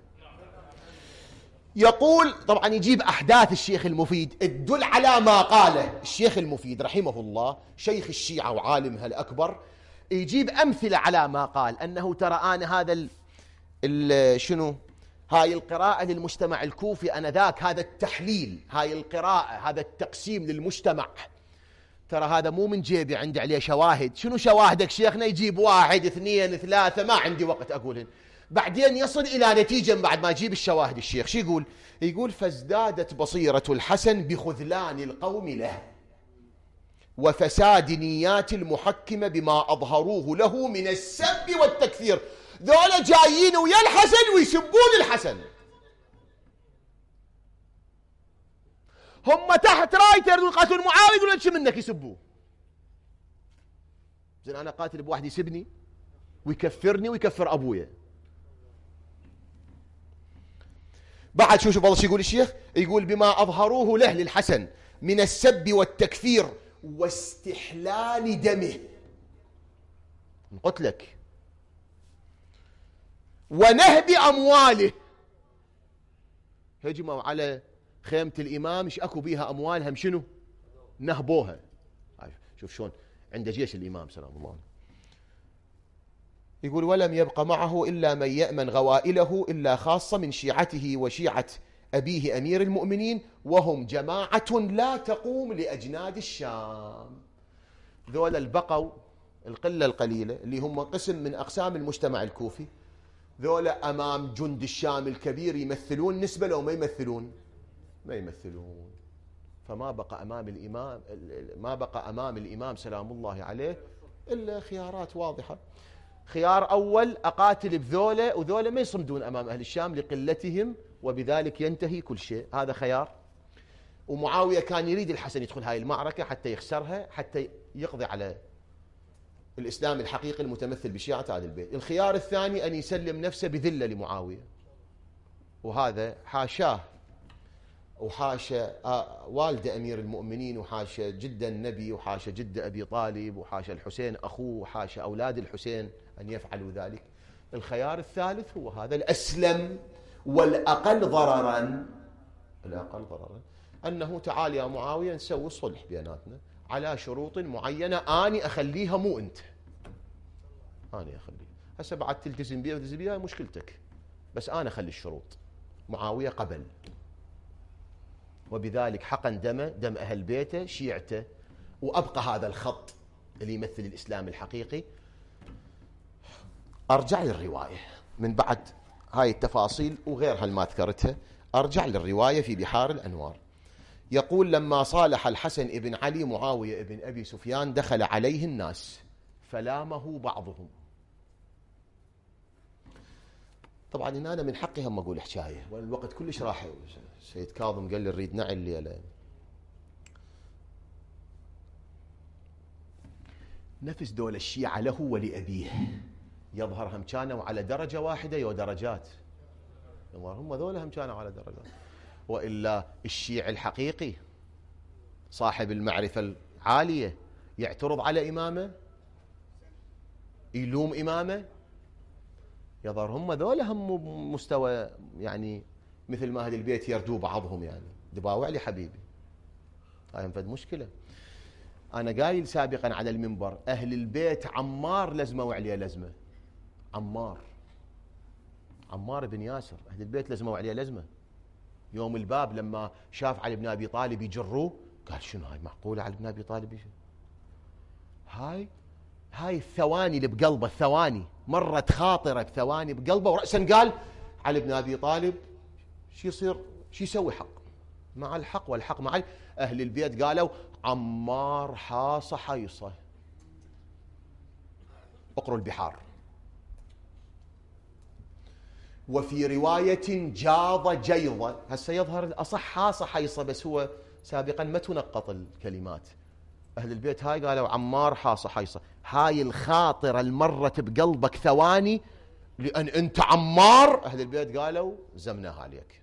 يقول طبعا يجيب أحداث الشيخ المفيد تدل على ما قاله الشيخ المفيد رحمه الله، شيخ الشيعة وعالمها الأكبر، يجيب أمثلة على ما قال، أنه ترى أنا هذا ال ال شنو هاي القراءة للمجتمع الكوفي أنذاك، هذا التحليل، هاي القراءة، هذا التقسيم للمجتمع، ترى هذا مو من جيبي، عندي عليه شواهد. شنو شواهدك شيخنا؟ يجيب واحد اثنين ثلاثة، ما عندي وقت أقولهن. بعدين يصل إلى نتيجة بعد ما يجيب الشواهد. الشيخ شو يقول؟ يقول فازدادت بصيرة الحسن بخذلان القوم له وفساد نيات المحكمة بما أظهروه له من السب والتكثير. ذولا جايين ويا الحسن ويسبون الحسن، هم تحت رايته يريدون يقاتلون معاوية، يقولون شو منك يسبوه. زين أنا قاتل بواحد يسبني ويكفرني ويكفر أبويا. بعد شو شوف والله شو يقول الشيخ؟ يقول بما أظهروه له للحسن من السب والتكفير واستحلال دمه، قتلك، ونهب أمواله. هجموا على خيمة الإمام، ايش اكو بيها أموالهم؟ شنو؟ نهبوها. شوف شلون عند جيش الإمام سلام الله عليه. يقول ولم يبق معه إلا من يأمن غوائله إلا خاصة من شيعته وشيعة أبيه أمير المؤمنين، وهم جماعة لا تقوم لأجناد الشام. ذولا البقوا القلة القليلة اللي هم قسم من أقسام المجتمع الكوفي، ذولا أمام جند الشام الكبير يمثلون نسبة لو ما يمثلون؟ ما يمثلون. فما بقى أمام الإمام ما بقى أمام الإمام سلام الله عليه إلا خيارات واضحة. خيار أول أقاتل بذولة، وذولة ما يصمدون أمام أهل الشام لقلتهم، وبذلك ينتهي كل شيء. هذا خيار. ومعاوية كان يريد الحسن يدخل هاي المعركة حتى يخسرها، حتى يقضي على الإسلام الحقيقي المتمثل بشيعة آل البيت. الخيار الثاني أن يسلم نفسه بذلة لمعاوية، وهذا حاشاه، وحاشا والد أمير المؤمنين، وحاشا جد النبي، وحاشا جد أبي طالب، وحاشا الحسين أخوه، وحاشا أولاد الحسين أن يفعلوا ذلك. الخيار الثالث هو هذا الأسلم والأقل ضررا، الأقل ضررا، أنه تعال يا معاوية نسوي صلح بيناتنا على شروط معينة، أني أخليها مو أنت، أني أخليها. هسه بعد تلتزم بيها وتلتزم بيها مشكلتك، بس أنا أخلي الشروط. معاوية قبل، وبذلك حقن دمه دم أهل بيته شيعته، وأبقى هذا الخط اللي يمثل الإسلام الحقيقي. أرجع للرواية من بعد هاي التفاصيل وغيرها ما ذكرتها، أرجع للرواية في بحار الأنوار. يقول لما صالح الحسن ابن علي معاوية ابن أبي سفيان دخل عليه الناس فلامه بعضهم. طبعا إن أنا من حقي هم أقول حكاية، والوقت كلش راح. سيد كاظم قال لي نريد نعي الليلة. نفس دول الشيعة له ولأبيه يظهر هم كانوا على درجة واحدة يو درجات، هم ذولا هم كانوا على درجات. وإلا الشيعي الحقيقي صاحب المعرفة العالية يعترض على إمامه؟ يلوم إمامه. يظهر هم ذولا هم مستوى يعني مثل ما أهل البيت يردوا بعضهم، يعني دباوع لي حبيبي، هاي فد مشكلة. أنا قايل سابقا على المنبر أهل البيت عمار لزموا عليه لزمة، عمار عمار بن ياسر أهل البيت لزموا عليه لزمة. يوم الباب لما شاف علي بن أبي طالب يجروه قال شنو هاي، معقولة علي بن أبي طالب يجي؟ هاي هاي الثواني اللي بقلبه، الثواني مرت خاطرة بثواني بقلبه، ورأسا قال علي بن أبي طالب شو يصير، شو يسوي حق مع الحق والحق مع أهل البيت. قالوا عمار حاص حيصة، اقروا البحار. وفي رواية جاض جيضة، هسه يظهر الأصح حاص حيصة، بس هو سابقا ما تنقط الكلمات. أهل البيت هاي قالوا عمار حاص حيصة، هاي الخاطرة المرت بقلبك ثواني لأن أنت عمار، أهل البيت قالوا زمناها عليك،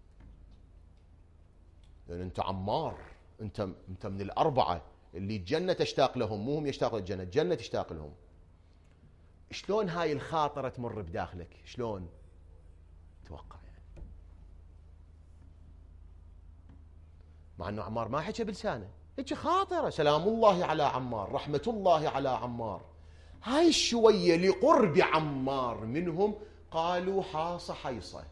لأن أنت عمار، أنت أنت من الأربعة اللي الجنة تشتاق لهم، مو هم يشتاقوا للجنة، الجنة تشتاق لهم. شلون هاي الخاطرة تمر بداخلك؟ شلون توقع يعني؟ مع أنه عمار ما حكى بلسانه، هيك خاطرة، سلام الله على عمار، رحمة الله على عمار. هاي الشوية لقرب عمار منهم قالوا حاص حيصة.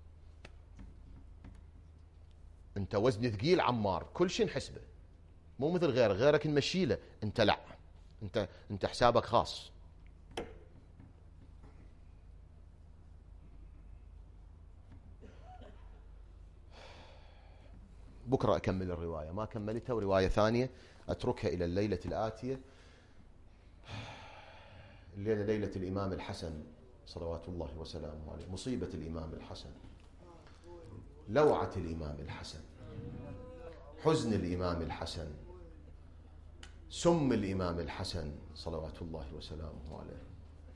انت وزن ثقيل عمار، كل شيء نحسبه، مو مثل غيرك، غيرك نمشيله، انت لا، انت انت حسابك خاص. بكرة أكمل الرواية، ما كملتها، ورواية ثانية أتركها إلى الليلة الآتية. الليلة ليلة الإمام الحسن صلوات الله وسلامه عليه، مصيبة الإمام الحسن، لوعة الإمام الحسن، حزن الإمام الحسن، سم الإمام الحسن صلوات الله وسلامه عليه.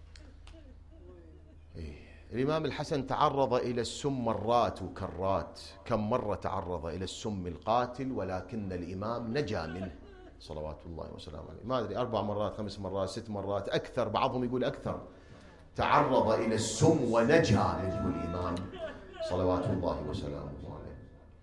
إيه. الإمام الحسن تعرض إلى السم مرات وكرات، كم مرة تعرض إلى السم القاتل، ولكن الإمام نجا منه صلوات الله وسلامه عليه. ما أدري أربع مرات، خمس مرات، ست مرات، أكثر، بعضهم يقول أكثر، تعرض إلى السم ونجا منه الإمام صلوات الله وسلامه عليه.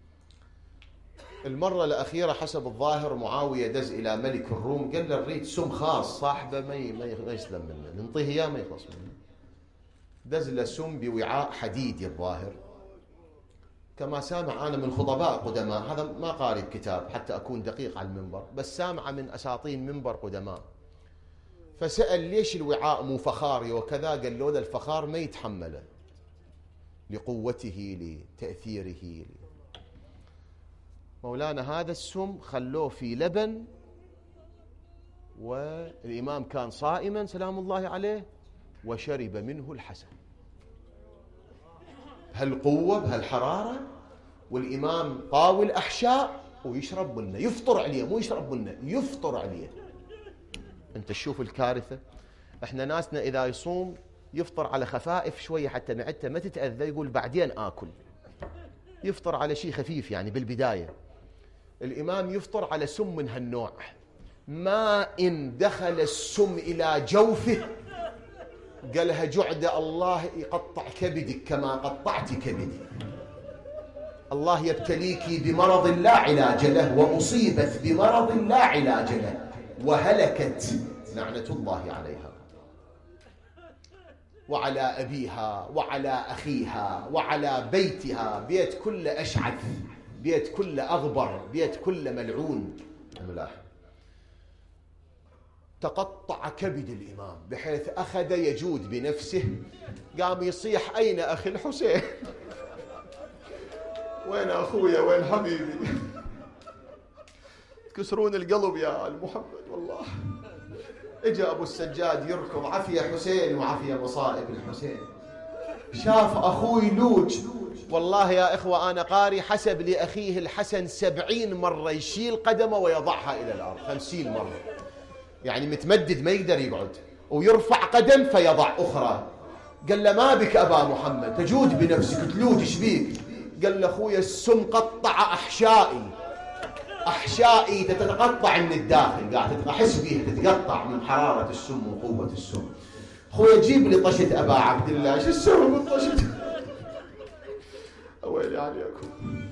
المرة الأخيرة حسب الظاهر معاوية دز إلى ملك الروم قال له نريد سم خاص صاحبه ما ما يسلم منه، ننطيه إياه ما يخلص منه. دز له سم بوعاء حديدي الظاهر، كما سامع أنا من خطباء قدماء، هذا ما قارئ كتاب حتى أكون دقيق على المنبر، بس سامع من أساطين منبر قدماء. فسأل ليش الوعاء مو فخاري وكذا، قال له الفخار ما يتحمله لقوته لتأثيره لي. مولانا هذا السم خلوه في لبن، والإمام كان صائما سلام الله عليه وشرب منه الحسن. هالقوة بهالحرارة، والإمام طاول أحشاء ويشرب منه، يفطر عليه، مو يشرب منه، يفطر عليه. أنت تشوف الكارثة. إحنا ناسنا إذا يصوم يفطر على خفائف شوية حتى معدته ما تتأذى، يقول بعدين آكل، يفطر على شيء خفيف يعني بالبداية. الإمام يفطر على سم من هالنوع، ما إن دخل السم إلى جوفه قالها جعد الله يقطع كبدك كما قطعت كبدي، الله يبتليك بمرض لا علاج له، وأصيبت بمرض لا علاج له، وهلكت لعنة الله عليها وعلى أبيها وعلى أخيها وعلى بيتها، بيت كل أشعث، بيت كل أغبر، بيت كل ملعون. ملاح تقطع كبد الإمام بحيث أخذ يجود بنفسه، قام يصيح أين أخي الحسين؟ وين أخويا؟ وين حبيبي؟ تكسرون القلب يا آل محمد والله. اجا أبو السجاد يركض عافية حسين وعافية مصائب الحسين، شاف أخوي لوج، والله يا إخوة أنا قاري حسب لأخيه الحسن سبعين مرة يشيل قدمه ويضعها إلى الأرض، خمسين مرة، يعني متمدد ما يقدر يقعد، ويرفع قدم فيضع أخرى. قال له ما بك أبا محمد، تجود بنفسك تلوج، ايش بيك؟ قال له أخويا السم قطع أحشائي، أحشائي تتقطع من الداخل، قاعد أحس بيها تتقطع من حرارة السم وقوة السم. خويا جيب لي طشت أبا عبد الله. شو تسوي بالطشت؟ ويلي عليكم.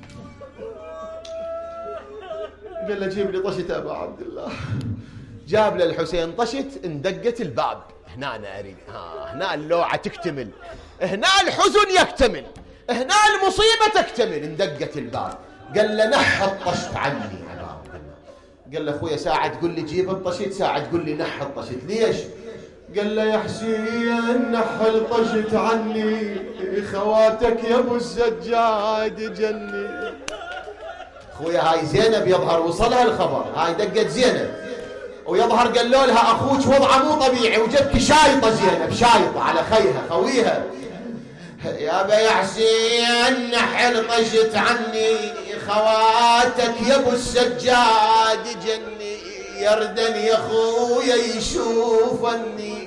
قال له جيب لي طشت أبا عبد الله. جاب له الحسين طشت، اندقت الباب. هنا أنا أريد، ها هنا اللوعة تكتمل، هنا الحزن يكتمل، هنا المصيبة تكتمل. اندقت الباب. قال له نح الطشت عني أبا عبد الله. قال له أخويا ساعة تقول لي جيب الطشت، ساعة تقول لي نح الطشت، ليش؟ قال له يا حسين نح الطشت عني، خواتك يا ابو السجاد جني. خويا هاي زينب يظهر وصلها الخبر، هاي دقت زينب ويظهر قالوا لها اخوك وضعه مو طبيعي وجبك شايطه زينب، شايطه على خيها خويها. يا بي حسين نحل طشت عني، خواتك يا ابو السجاد جني، يردن يا خويا يشوفني،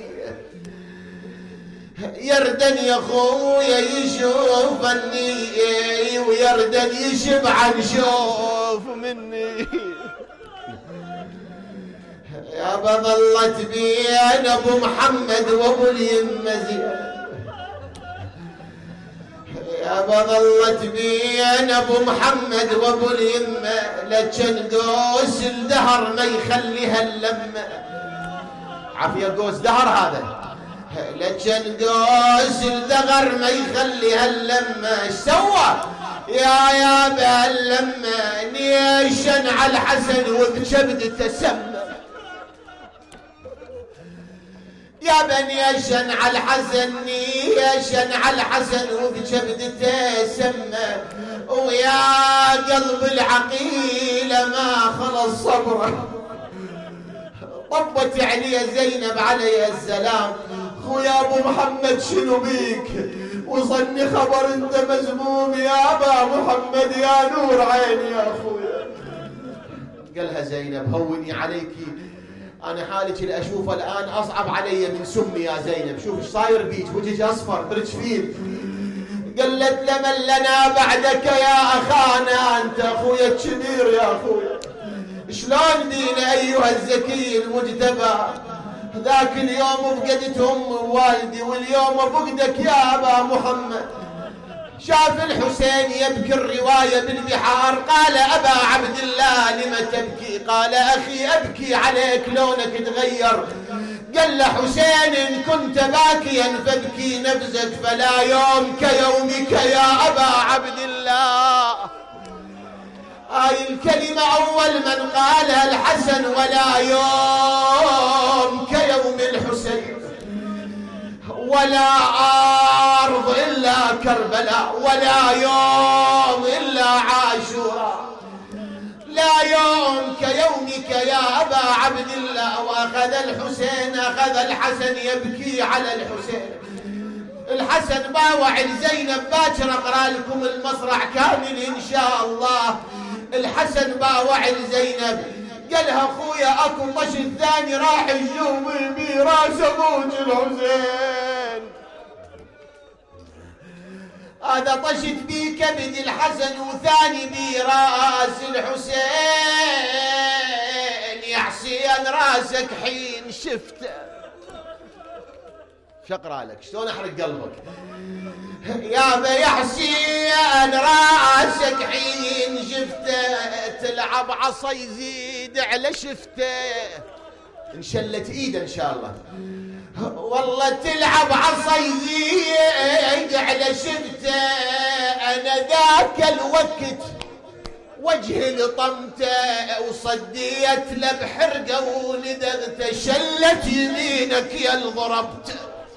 يردن يا خويا يشوفني، ويردن يشبع نشوف مني. يا بظلت بين ابو محمد وابو اليمه زينب، يا بظلت بين ابو محمد وابو اليمه، لكن قوس الدهر ما يخليها اللمه. عافيه قوس دهر هذا، لكن قوس الدهر ما يخليها اللمه. ايش سوى يا يا باللمه؟ نيشن على الحسن وبكبدته سمه، يا بني يشن على الحسن، يشن على الحسن وبكبدته سمه، ويا قلب العقيله ما خلص صبره. طبت عليه زينب عليه السلام، خويا ابو محمد شنو بيك؟ وصلني خبر انت مزموم يا ابا محمد، يا نور عيني يا خويا. قالها زينب هوني عليكي، أنا حالك اللي أشوفه الآن أصعب علي من سمي يا زينب. شوف ايش صاير بيك، وجهك أصفر ترجفين. قالت لمن لنا بعدك يا أخانا، أنت أخويا الكبير يا أخويا، شلون دينا أيها الزكي المجتبى؟ ذاك اليوم فقدت أمي ووالدي، واليوم فقدك يا أبا محمد. شاف الحسين يبكي الرواية بالبحار، قال أبا عبد الله لم تبكي؟ قال أخي أبكي عليك لونك تغير. قال له حسين إن كنت باكيا فابكي نفسك، فلا يوم كيومك يا أبا عبد الله. هاي الكلمة أول من قالها الحسن، ولا يوم كيوم الحسين، ولا أرض إلا كربلاء، ولا يوم إلا عاشوراء، لا يوم كيومك يا أبا عبد الله. وأخذ الحسين، أخذ الحسن يبكي على الحسين. الحسن باوع لزينب، باكر أقرأ لكم المصرع كامل إن شاء الله. الحسن باوع لزينب، قالها أخويا أكو طشت ثاني راح يجوب براس أبوك الحسين، هذا طشت بي كبد الحسن وثاني براس الحسين. يا حسين راسك حين شفته، شقرا لك شلون احرق قلبك يا بي يا حسين راسك حين شفته، تلعب عصا يزيد على شفته، انشلت ايده ان شاء الله، والله تلعب عصا يزيد على شفته. انا ذاك الوقت وجهي لطمته، وصديت له بحرقه ولدغته، شلت يمينك يا الضربته،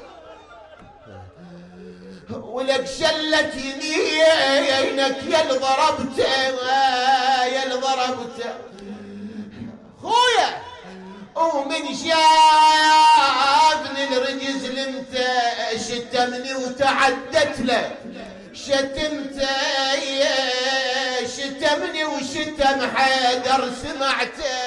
ولك شلت يمينك يا الضربته، يا الضربته. خويا ومن شافني الرجز لمته، شتمني وتعدت له شتمته، شتمني وشتم حيدر سمعته.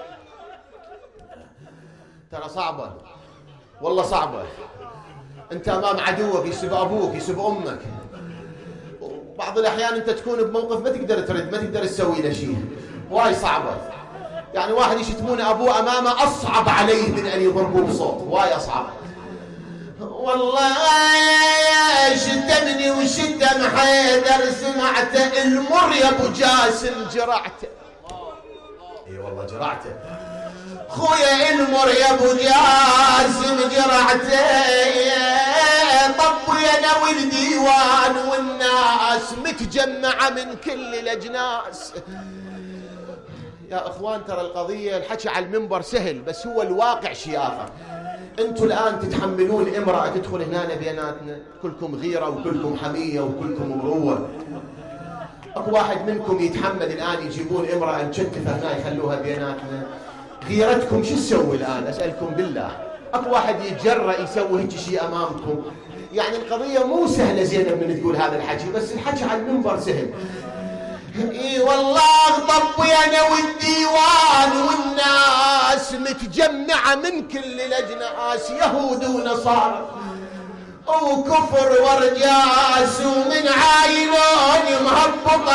ترى صعبة والله صعبة، انت امام عدوك يسب ابوك يسب امك، بعض الاحيان انت تكون بموقف ما تقدر ترد، ما تقدر تسوي له شيء، واي صعبة. يعني واحد يشتمون ابوه امامه اصعب عليه من ان يضربوه بصوت، واي اصعب. والله شتمني وشتم حيدر سمعته المر يا ابو جاسم جرعته. اي والله جرعته خويا المر يا ابو جاسم جرعته. طب انا والديوان والناس متجمعه من كل الاجناس. يا اخوان ترى القضيه الحكي على المنبر سهل بس هو الواقع شيء اخر. انتم الان تتحملون امراه تدخل هنا بيناتنا كلكم غيره وكلكم حميه وكلكم مروه. اكو واحد منكم يتحمل الان يجيبون امراه مشتفه هنا يخلوها بيناتنا؟ غيرتكم شو تسوي الان اسالكم بالله؟ اكو واحد يتجرأ يسوي هيك شيء امامكم؟ يعني القضيه مو سهله زينب من تقول هذا الحكي بس الحكي على المنبر سهل. اي والله طبي انا والديوان والناس متجمعه من كل الاجناس يهود ونصارى وكفر ورجاس ومن عايلون مهبط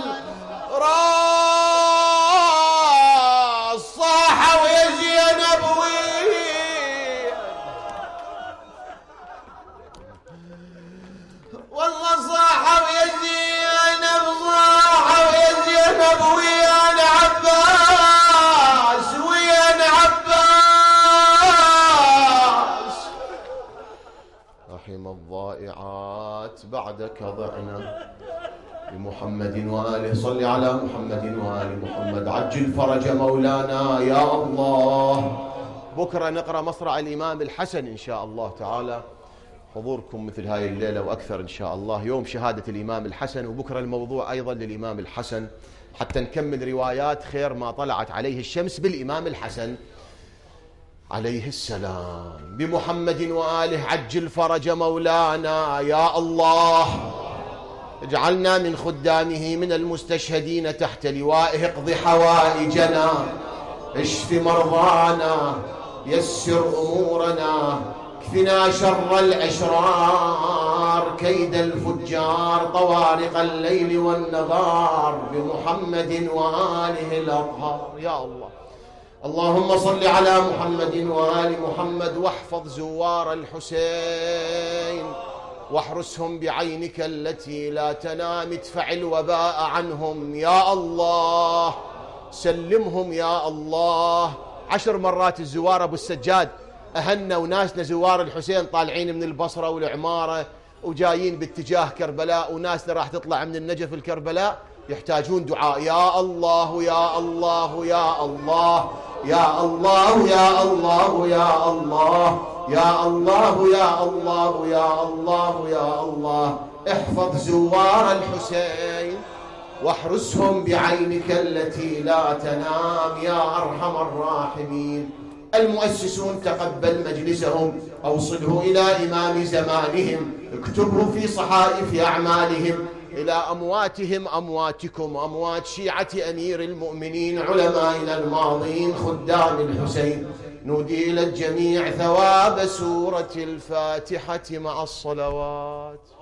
الراس صاحوا يا زينب والله صاحوا يا زينب صاحوا يا زينب ويا عباس ويا عباس. رحم الضائعات بعدك ضعنا بمحمد وآله. صل على محمد وآل محمد. عجل فرج مولانا يا الله. بكرة نقرأ مصرع الإمام الحسن إن شاء الله تعالى. حضوركم مثل هاي الليلة وأكثر إن شاء الله. يوم شهادة الإمام الحسن وبكرة الموضوع أيضا للإمام الحسن حتى نكمل روايات خير ما طلعت عليه الشمس بالإمام الحسن عليه السلام. بمحمد وآله عجل فرج مولانا يا الله. اجعلنا من خدامه من المستشهدين تحت لوائه. اقض حوائجنا اشف مرضانا يسر أمورنا كفنا شر الأشرار كيد الفجار طوارق الليل والنهار بمحمد وآله الأطهار يا الله. اللهم صل على محمد وآل محمد واحفظ زوار الحسين واحرسهم بعينك التي لا تنام. ادفع الوباء عنهم يا الله. سلمهم يا الله. عشر مرات الزوار أبو السجاد أهلنا وناسنا زوار الحسين طالعين من البصرة والعمارة وجايين باتجاه كربلاء وناسنا راح تطلع من النجف الكربلاء يحتاجون دعاء. يا الله يا الله يا الله يا الله يا الله يا الله يا الله يا الله يا الله يا الله. احفظ زوار الحسين واحرسهم بعينك التي لا تنام يا أرحم الراحمين. المؤسسون تقبل مجلسهم أوصله إلى إمام زمانهم اكتبه في صحائف أعمالهم. إلى أمواتهم أمواتكم أموات شيعة أمير المؤمنين علمائنا الماضين خدام الحسين. نودي إلى الجميع ثواب سورة الفاتحة مع الصلوات.